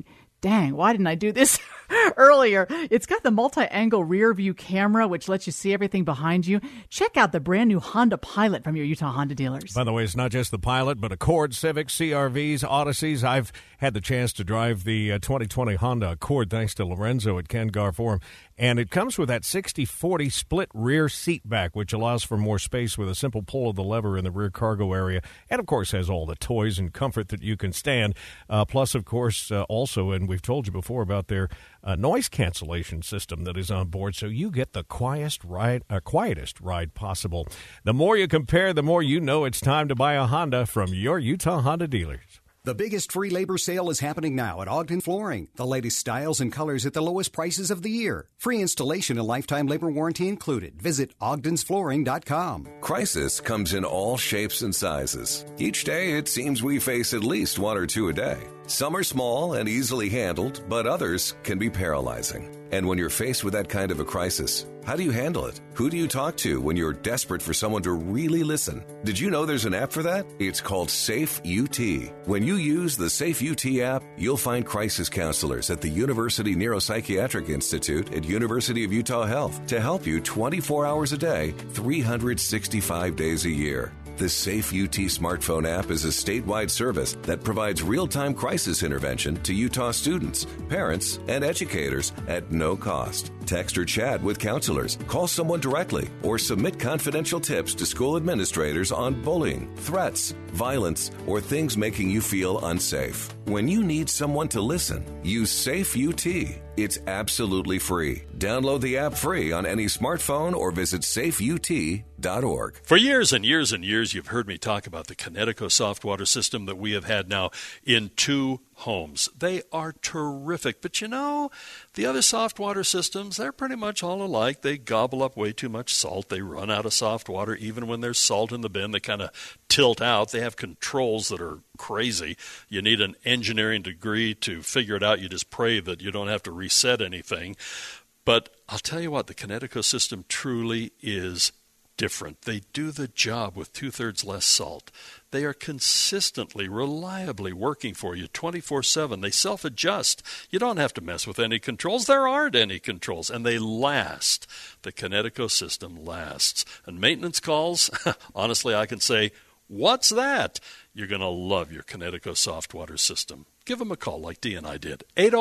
dang, why didn't I do this earlier? It's got the multi-angle rear view camera, which lets you see everything behind you. Check out the brand new Honda Pilot from your Utah Honda dealers. By the way, it's not just the Pilot, but Accord, Civics, CRVs, Odysseys. I've had the chance to drive the 2020 Honda Accord thanks to Lorenzo at Ken Gar Forum. And it comes with that 60-40 split rear seat back, which allows for more space with a simple pull of the lever in the rear cargo area. And, of course, has all the toys and comfort that you can stand. Plus, of course, also, and we've told you before about their noise cancellation system that is on board, so you get the quietest ride possible. The more you compare, the more you know it's time to buy a Honda from your Utah Honda dealers. The biggest free labor sale is happening now at Ogden Flooring. The latest styles and colors at the lowest prices of the year. Free installation and lifetime labor warranty included. Visit ogdensflooring.com. Crisis comes in all shapes and sizes. Each day, it seems we face at least one or two a day. Some are small and easily handled, but others can be paralyzing. And when you're faced with that kind of a crisis, how do you handle it? Who do you talk to when you're desperate for someone to really listen? Did you know there's an app for that? It's called Safe UT. When you use the Safe UT app, you'll find crisis counselors at the University Neuropsychiatric Institute at University of Utah Health to help you 24 hours a day, 365 days a year. The Safe UT smartphone app is a statewide service that provides real-time crisis intervention to Utah students, parents, and educators at no cost. Text or chat with counselors, call someone directly, or submit confidential tips to school administrators on bullying, threats, violence, or things making you feel unsafe. When you need someone to listen, use Safe UT. It's absolutely free. Download the app free on any smartphone or visit safeut.org. For years and years and years, you've heard me talk about the Connecticut soft water system that we have had now in 2 homes. They are terrific. But you know, the other soft water systems, they're pretty much all alike. They gobble up way too much salt. They run out of soft water. Even when there's salt in the bin, they kind of tilt out. They have controls that are crazy. You need an engineering degree to figure it out. You just pray that you don't have to reset anything. But I'll tell you what, the Connecticut system truly is different. They do the job with 2/3 less salt. They are consistently, reliably working for you 24/7. They self-adjust. You don't have to mess with any controls. There aren't any controls, and they last. The Connecticut system lasts. And maintenance calls, honestly, I can say, what's that? You're going to love your Connecticut soft water system. Give them a call like Dee and I did,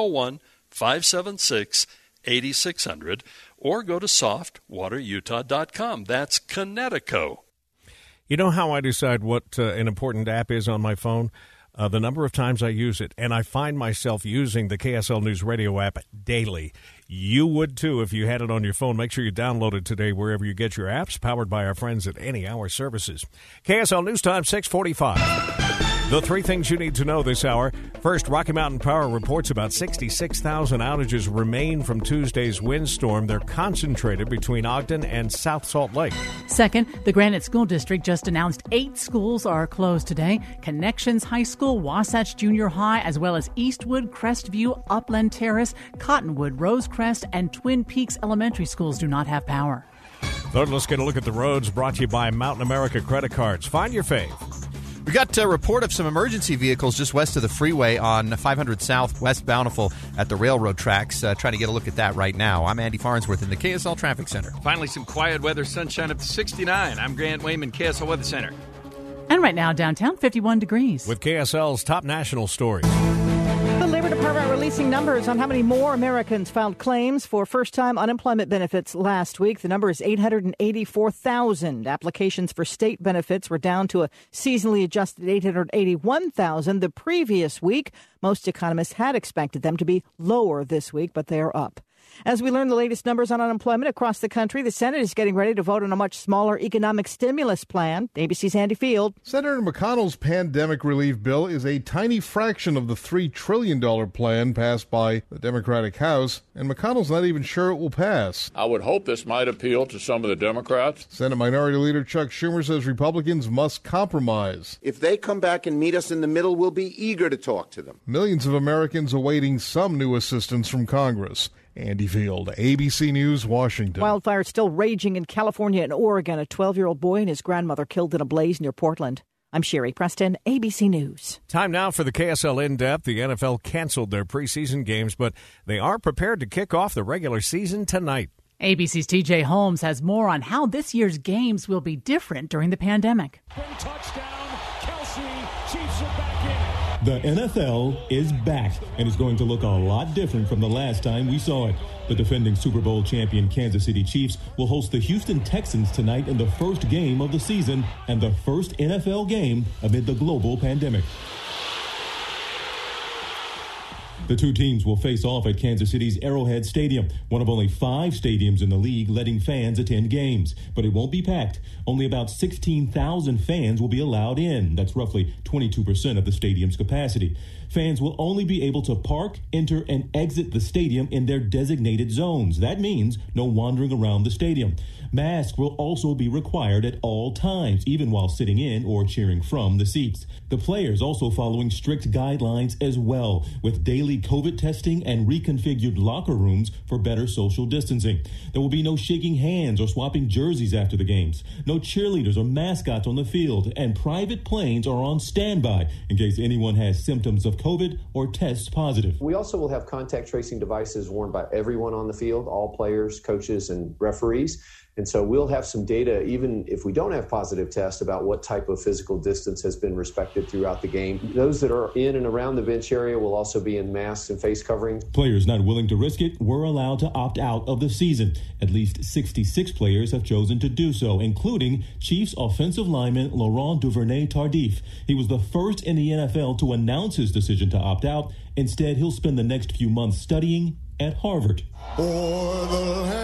801-576-8600, or go to softwaterutah.com. That's Connecticut. You know how I decide what an important app is on my phone? The number of times I use it, and I find myself using the KSL News Radio app daily. You would, too, if you had it on your phone. Make sure you download it today wherever you get your apps, powered by our friends at Any Hour Services. KSL News Time, 6:45. The 3 things you need to know this hour. First, Rocky Mountain Power reports about 66,000 outages remain from Tuesday's windstorm. They're concentrated between Ogden and South Salt Lake. Second, the Granite School District just announced 8 schools are closed today. Connections High School, Wasatch Junior High, as well as Eastwood, Crestview, Upland Terrace, Cottonwood, Rosecrest, and Twin Peaks Elementary Schools do not have power. Third, let's get a look at the roads, brought to you by Mountain America Credit Cards. Find your fave. We got a report of some emergency vehicles just west of the freeway on 500 South, West Bountiful at the railroad tracks. Trying to get a look at that right now. I'm Andy Farnsworth in the KSL Traffic Center. Finally, some quiet weather, sunshine up to 69. I'm Grant Wayman, KSL Weather Center. And right now, downtown, 51 degrees. With KSL's top national stories. The Labor Department releasing numbers on how many more Americans filed claims for first-time unemployment benefits last week. The number is 884,000. Applications for state benefits were down to a seasonally adjusted 881,000 the previous week. Most economists had expected them to be lower this week, but they are up. As we learn the latest numbers on unemployment across the country, the Senate is getting ready to vote on a much smaller economic stimulus plan. ABC's Andy Field. Senator McConnell's pandemic relief bill is a tiny fraction of the $3 trillion plan passed by the Democratic House, and McConnell's not even sure it will pass. I would hope this might appeal to some of the Democrats. Senate Minority Leader Chuck Schumer says Republicans must compromise. If they come back and meet us in the middle, we'll be eager to talk to them. Millions of Americans awaiting some new assistance from Congress. Andy Field, ABC News, Washington. Wildfires still raging in California and Oregon. A 12-year-old boy and his grandmother killed in a blaze near Portland. I'm Sherry Preston, ABC News. Time now for the KSL In-Depth. The NFL canceled their preseason games, but they are prepared to kick off the regular season tonight. ABC's TJ Holmes has more on how this year's games will be different during the pandemic. Touchdown, Kelsey, Chiefs are back in. The NFL is back, and it's going to look a lot different from the last time we saw it. The defending Super Bowl champion Kansas City Chiefs will host the Houston Texans tonight in the first game of the season and the first NFL game amid the global pandemic. The two teams will face off at Kansas City's Arrowhead Stadium, one of only 5 stadiums in the league letting fans attend games. But it won't be packed. Only about 16,000 fans will be allowed in. That's roughly 22% of the stadium's capacity. Fans will only be able to park, enter, and exit the stadium in their designated zones. That means no wandering around the stadium. Masks will also be required at all times, even while sitting in or cheering from the seats. The players also following strict guidelines as well, with daily COVID testing and reconfigured locker rooms for better social distancing. There will be no shaking hands or swapping jerseys after the games, no cheerleaders or mascots on the field, and private planes are on standby in case anyone has symptoms of COVID or tests positive. We also will have contact tracing devices worn by everyone on the field, all players, coaches, and referees. And so we'll have some data, even if we don't have positive tests, about what type of physical distance has been respected throughout the game. Those that are in and around the bench area will also be in masks and face coverings. Players not willing to risk it were allowed to opt out of the season. At least 66 players have chosen to do so, including Chiefs offensive lineman Laurent Duvernay-Tardif. He was the first in the NFL to announce his decision to opt out. Instead, he'll spend the next few months studying at Harvard. For the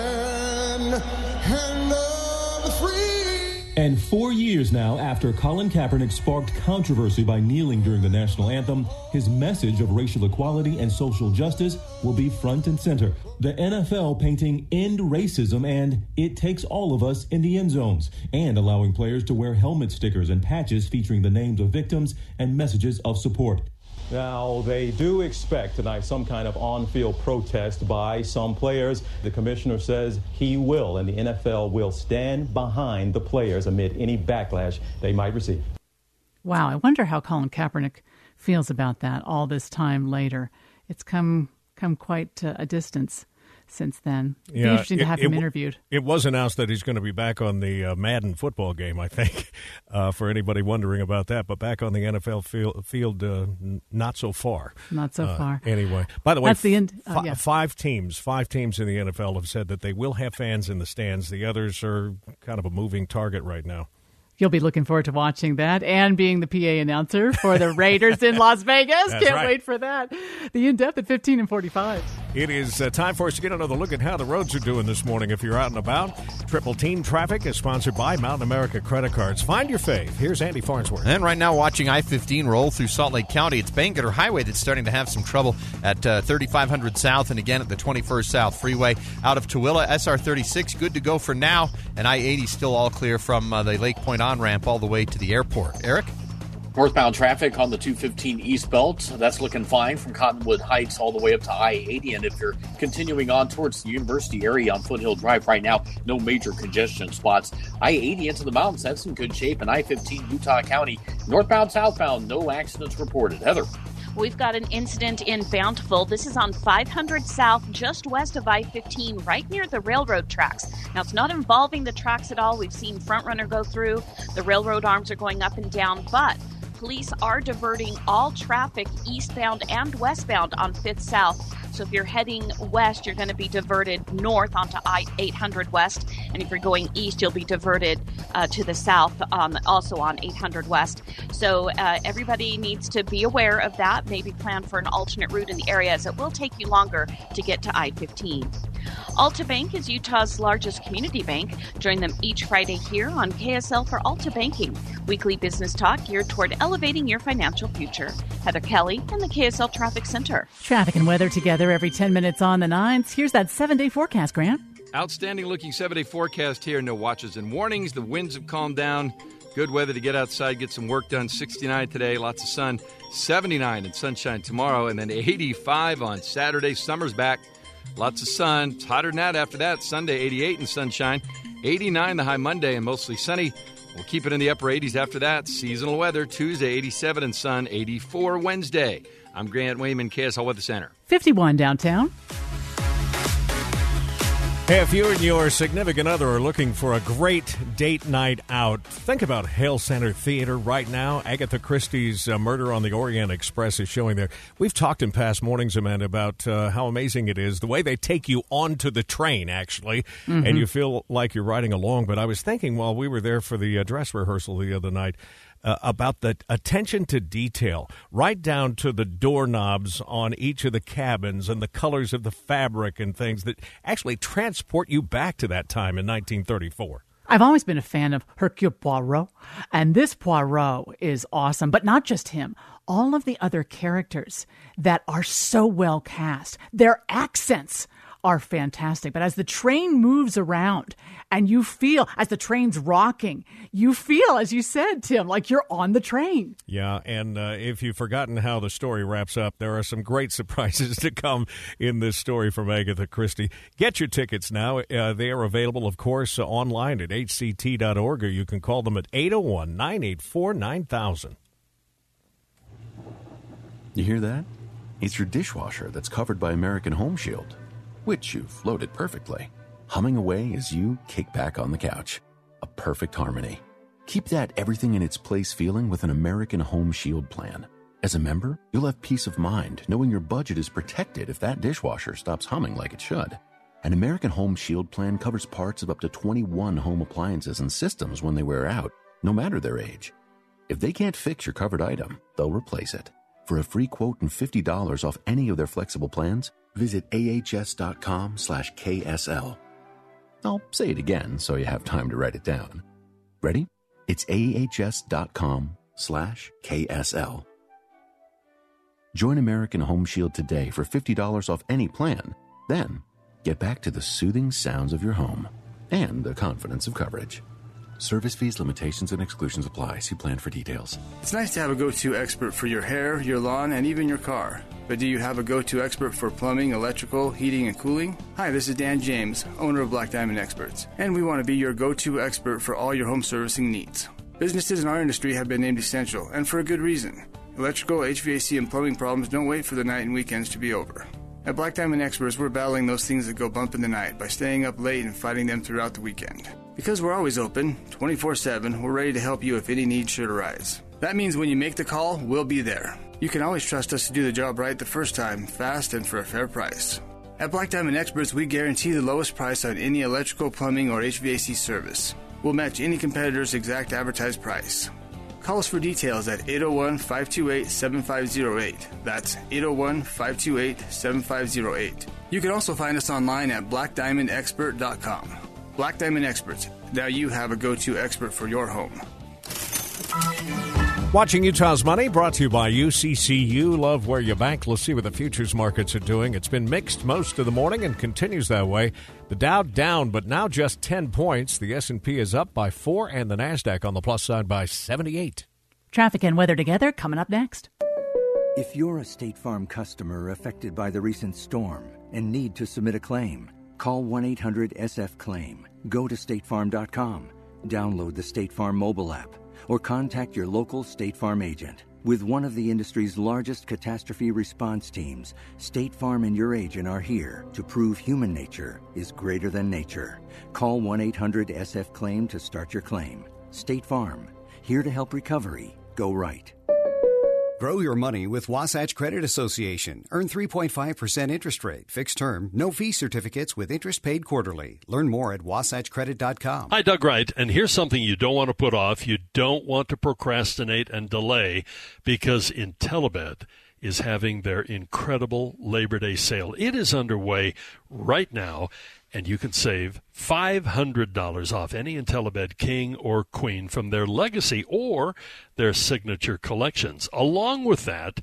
land and of the free. And 4 years now after Colin Kaepernick sparked controversy by kneeling during the national anthem, his message of racial equality and social justice will be front and center. The NFL painting "End Racism" and "It Takes All of Us" in the end zones, and allowing players to wear helmet stickers and patches featuring the names of victims and messages of support. Now, they do expect tonight some kind of on-field protest by some players. The commissioner says he will, and the NFL will stand behind the players amid any backlash they might receive. Wow, I wonder how Colin Kaepernick feels about that all this time later. It's come quite a distance since then. It'd be interesting to have him interviewed. It was announced that he's going to be back on the Madden football game, I think, for anybody wondering about that. But back on the NFL field, not so far. Not so far. Anyway, by the way, that's the end. Yeah. Five teams in the NFL have said that they will have fans in the stands. The others are kind of a moving target right now. You'll be looking forward to watching that and being the PA announcer for the Raiders in Las Vegas. Can't wait for that. The In-Depth at 15 and 45. It is time for us to get another look at how the roads are doing this morning. If you're out and about, Triple Team Traffic is sponsored by Mountain America Credit Cards. Find your fave. Here's Andy Farnsworth. And right now, watching I-15 roll through Salt Lake County. It's Bangerter Highway that's starting to have some trouble at 3500 South and again at the 21st South Freeway. Out of Tooele, SR36 good to go for now. And I-80 still all clear from the Lake Point on-ramp all the way to the airport. Eric? Northbound traffic on the 215 East Belt, that's looking fine from Cottonwood Heights all the way up to I-80. And if you're continuing on towards the University area on Foothill Drive right now, no major congestion spots. I-80 into the mountains, that's in good shape. And I-15 Utah County, northbound, southbound, no accidents reported. Heather? We've got an incident in Bountiful. This is on 500 South, just west of I-15, right near the railroad tracks. Now, it's not involving the tracks at all. We've seen Front Runner go through. The railroad arms are going up and down, but police are diverting all traffic eastbound and westbound on 5th South. So if you're heading west, you're going to be diverted north onto I-800 West. And if you're going east, you'll be diverted to the south, also on 800 West. So everybody needs to be aware of that. Maybe plan for an alternate route in the area, as it will take you longer to get to I-15. Alta Bank is Utah's largest community bank. Join them each Friday here on KSL for Alta Banking. Weekly business talk geared toward elevating your financial future. Heather Kelly in the KSL Traffic Center. Traffic and weather together every 10 minutes on the 9s. Here's that 7-day forecast, Grant. Outstanding looking 7-day forecast here. No watches and warnings. The winds have calmed down. Good weather to get outside, get some work done. 69 today, lots of sun. 79 and sunshine tomorrow, and then 85 on Saturday. Summer's back. Lots of sun. It's hotter than that after that. Sunday, 88 and sunshine. 89 the high Monday and mostly sunny. We'll keep it in the upper 80s after that. Seasonal weather, Tuesday 87 and sun, 84 Wednesday. I'm Grant Wayman, KSL Weather Center. 51 downtown. Hey, if you and your significant other are looking for a great date night out, think about Hale Center Theater right now. Agatha Christie's Murder on the Orient Express is showing there. We've talked in past mornings, Amanda, about how amazing it is, the way they take you onto the train, actually, and you feel like you're riding along. But I was thinking while we were there for the dress rehearsal the other night, about the attention to detail, right down to the doorknobs on each of the cabins and the colors of the fabric and things that actually transport you back to that time in 1934. I've always been a fan of Hercule Poirot, and this Poirot is awesome, but not just him. All of the other characters that are so well cast, their accents are fantastic. But as the train moves around and you feel, as the train's rocking, you feel, as you said, Tim, like you're on the train. Yeah, and if you've forgotten how the story wraps up, there are some great surprises to come in this story from Agatha Christie. Get your tickets now. They are available, of course, online at hct.org, or you can call them at 801-984-9000. You hear that? It's your dishwasher that's covered by American Home Shield, which you've loaded perfectly, humming away as you kick back on the couch. A perfect harmony. Keep that everything in its place feeling with an American Home Shield plan. As a member, you'll have peace of mind knowing your budget is protected if that dishwasher stops humming like it should. An American Home Shield plan covers parts of up to 21 home appliances and systems when they wear out, no matter their age. If they can't fix your covered item, they'll replace it. For a free quote and $50 off any of their flexible plans, visit ahs.com/KSL. I'll say it again so you have time to write it down. Ready? It's ahs.com/KSL. Join American Home Shield today for $50 off any plan. Then, get back to the soothing sounds of your home and the confidence of coverage. Service fees, limitations, and exclusions apply. See plan for details. It's nice to have a go-to expert for your hair, your lawn, and even your car. But do you have a go-to expert for plumbing, electrical, heating, and cooling? Hi, this is Dan James, owner of Black Diamond Experts, and we want to be your go-to expert for all your home servicing needs. Businesses in our industry have been named essential, and for a good reason. Electrical, HVAC, and plumbing problems don't wait for the night and weekends to be over. At Black Diamond Experts, we're battling those things that go bump in the night by staying up late and fighting them throughout the weekend. Because we're always open, 24/7, we're ready to help you if any need should arise. That means when you make the call, we'll be there. You can always trust us to do the job right the first time, fast, and for a fair price. At Black Diamond Experts, we guarantee the lowest price on any electrical, plumbing, or HVAC service. We'll match any competitor's exact advertised price. Call us for details at 801-528-7508. That's 801-528-7508. You can also find us online at blackdiamondexpert.com. Black Diamond Experts. Now you have a go-to expert for your home. Watching Utah's Money, brought to you by UCCU. Love where you bank. Let's see what the futures markets are doing. It's been mixed most of the morning and continues that way. The Dow down, but now just 10 points. The S&P is up by 4, and the NASDAQ on the plus side by 78. Traffic and weather together coming up next. If you're a State Farm customer affected by the recent storm and need to submit a claim, call 1-800-SF-CLAIM. Go to statefarm.com, download the State Farm mobile app, or contact your local State Farm agent. With one of the industry's largest catastrophe response teams, State Farm and your agent are here to prove human nature is greater than nature. Call 1-800-SF-CLAIM to start your claim. State Farm, here to help recovery go right. Grow your money with Wasatch Credit Association. Earn 3.5% interest rate, fixed term, no fee certificates with interest paid quarterly. Learn more at wasatchcredit.com. Hi, Doug Wright, and here's something you don't want to put off. You don't want to procrastinate and delay, because Intellibed is having their incredible Labor Day sale. It is underway right now, and you can save $500 off any Intellibed King or Queen from their Legacy or their Signature collections. Along with that,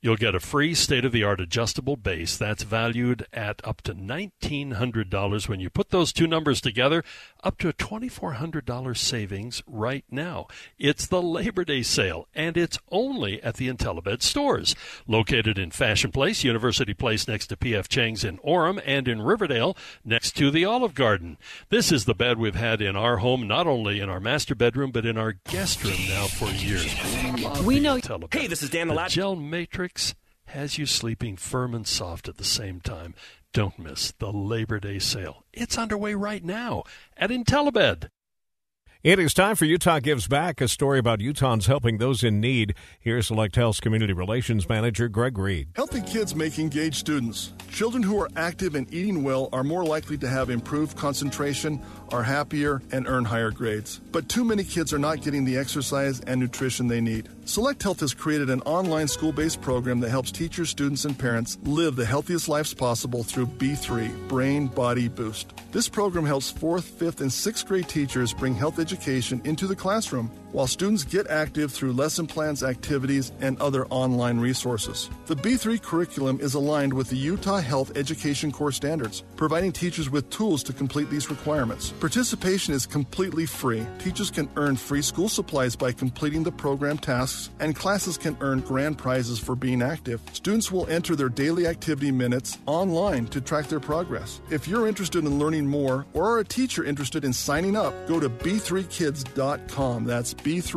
You'll get a free state-of-the-art adjustable base that's valued at up to $1,900. When you put those two numbers together, up to a $2,400 savings right now. It's the Labor Day sale, and it's only at the IntelliBed stores. Located in Fashion Place, University Place next to P.F. Chang's in Orem, and in Riverdale next to the Olive Garden. This is the bed we've had in our home, not only in our master bedroom, but in our guest room now for years. We know. Hey, this is Dan the Lad. Gel Matrix has you sleeping firm and soft at the same time. Don't miss the Labor Day sale. It's underway right now at IntelliBed. It is time for Utah Gives Back, a story about Utahns helping those in need. Here's Select Health's Community Relations Manager, Greg Reed. Healthy kids make engaged students. Children who are active and eating well are more likely to have improved concentration, are happier, and earn higher grades. But too many kids are not getting the exercise and nutrition they need. Select Health has created an online school-based program that helps teachers, students, and parents live the healthiest lives possible through B3, Brain Body Boost. This program helps 4th, 5th, and 6th grade teachers bring health education into the classroom, while students get active through lesson plans, activities, and other online resources. The B3 curriculum is aligned with the Utah Health Education Core Standards, providing teachers with tools to complete these requirements. Participation is completely free. Teachers can earn free school supplies by completing the program tasks, and classes can earn grand prizes for being active. Students will enter their daily activity minutes online to track their progress. If you're interested in learning more, or are a teacher interested in signing up, go to b3kids.com. That's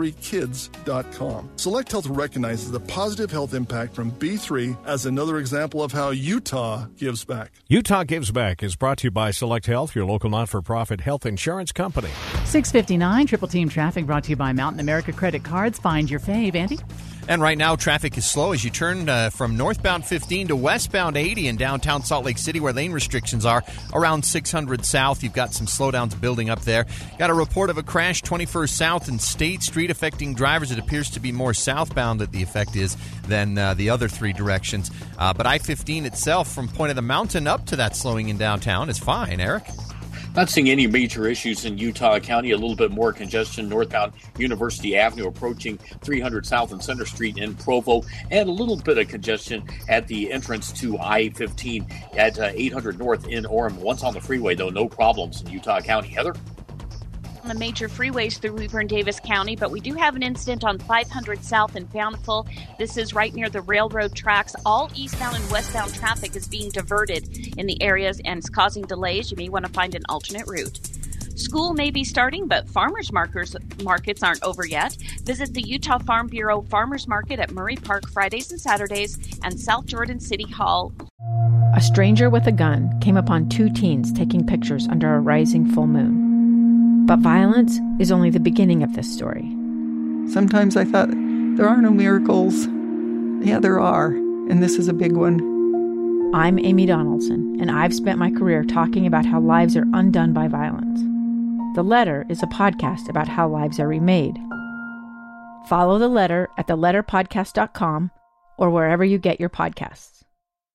b3kids.com. Select Health recognizes the positive health impact from B3 as another example of how Utah gives back. Utah Gives Back is brought to you by Select Health, your local not-for-profit health insurance company. 6:59, Triple Team Traffic brought to you by Mountain America Credit Cards. Find your fave. Andy? And right now, traffic is slow as you turn from northbound 15 to westbound 80 in downtown Salt Lake City, where lane restrictions are around 600 South. You've got some slowdowns building up there. Got a report of a crash 21st South and State Street affecting drivers. It appears to be more southbound that the effect is than the other three directions. But I-15 itself, from Point of the Mountain up to that slowing in downtown, is fine. Eric? Not seeing any major issues in Utah County. A little bit more congestion northbound University Avenue approaching 300 South and Center Street in Provo, and a little bit of congestion at the entrance to I-15 at 800 North in Orem. Once on the freeway, though, no problems in Utah County. Heather? On the major freeways through Weber and Davis County, but we do have an incident on 500 South in Bountiful. This is right near the railroad tracks. All eastbound and westbound traffic is being diverted in the areas and it's causing delays. You may want to find an alternate route. School may be starting, but farmers markets aren't over yet. Visit the Utah Farm Bureau Farmers Market at Murray Park Fridays and Saturdays and South Jordan City Hall. A stranger with a gun came upon two teens taking pictures under a rising full moon. But violence is only the beginning of this story. Sometimes I thought, there are no miracles. Yeah, there are, and this is a big one. I'm Amy Donaldson, and I've spent my career talking about how lives are undone by violence. The Letter is a podcast about how lives are remade. Follow The Letter at theletterpodcast.com or wherever you get your podcasts.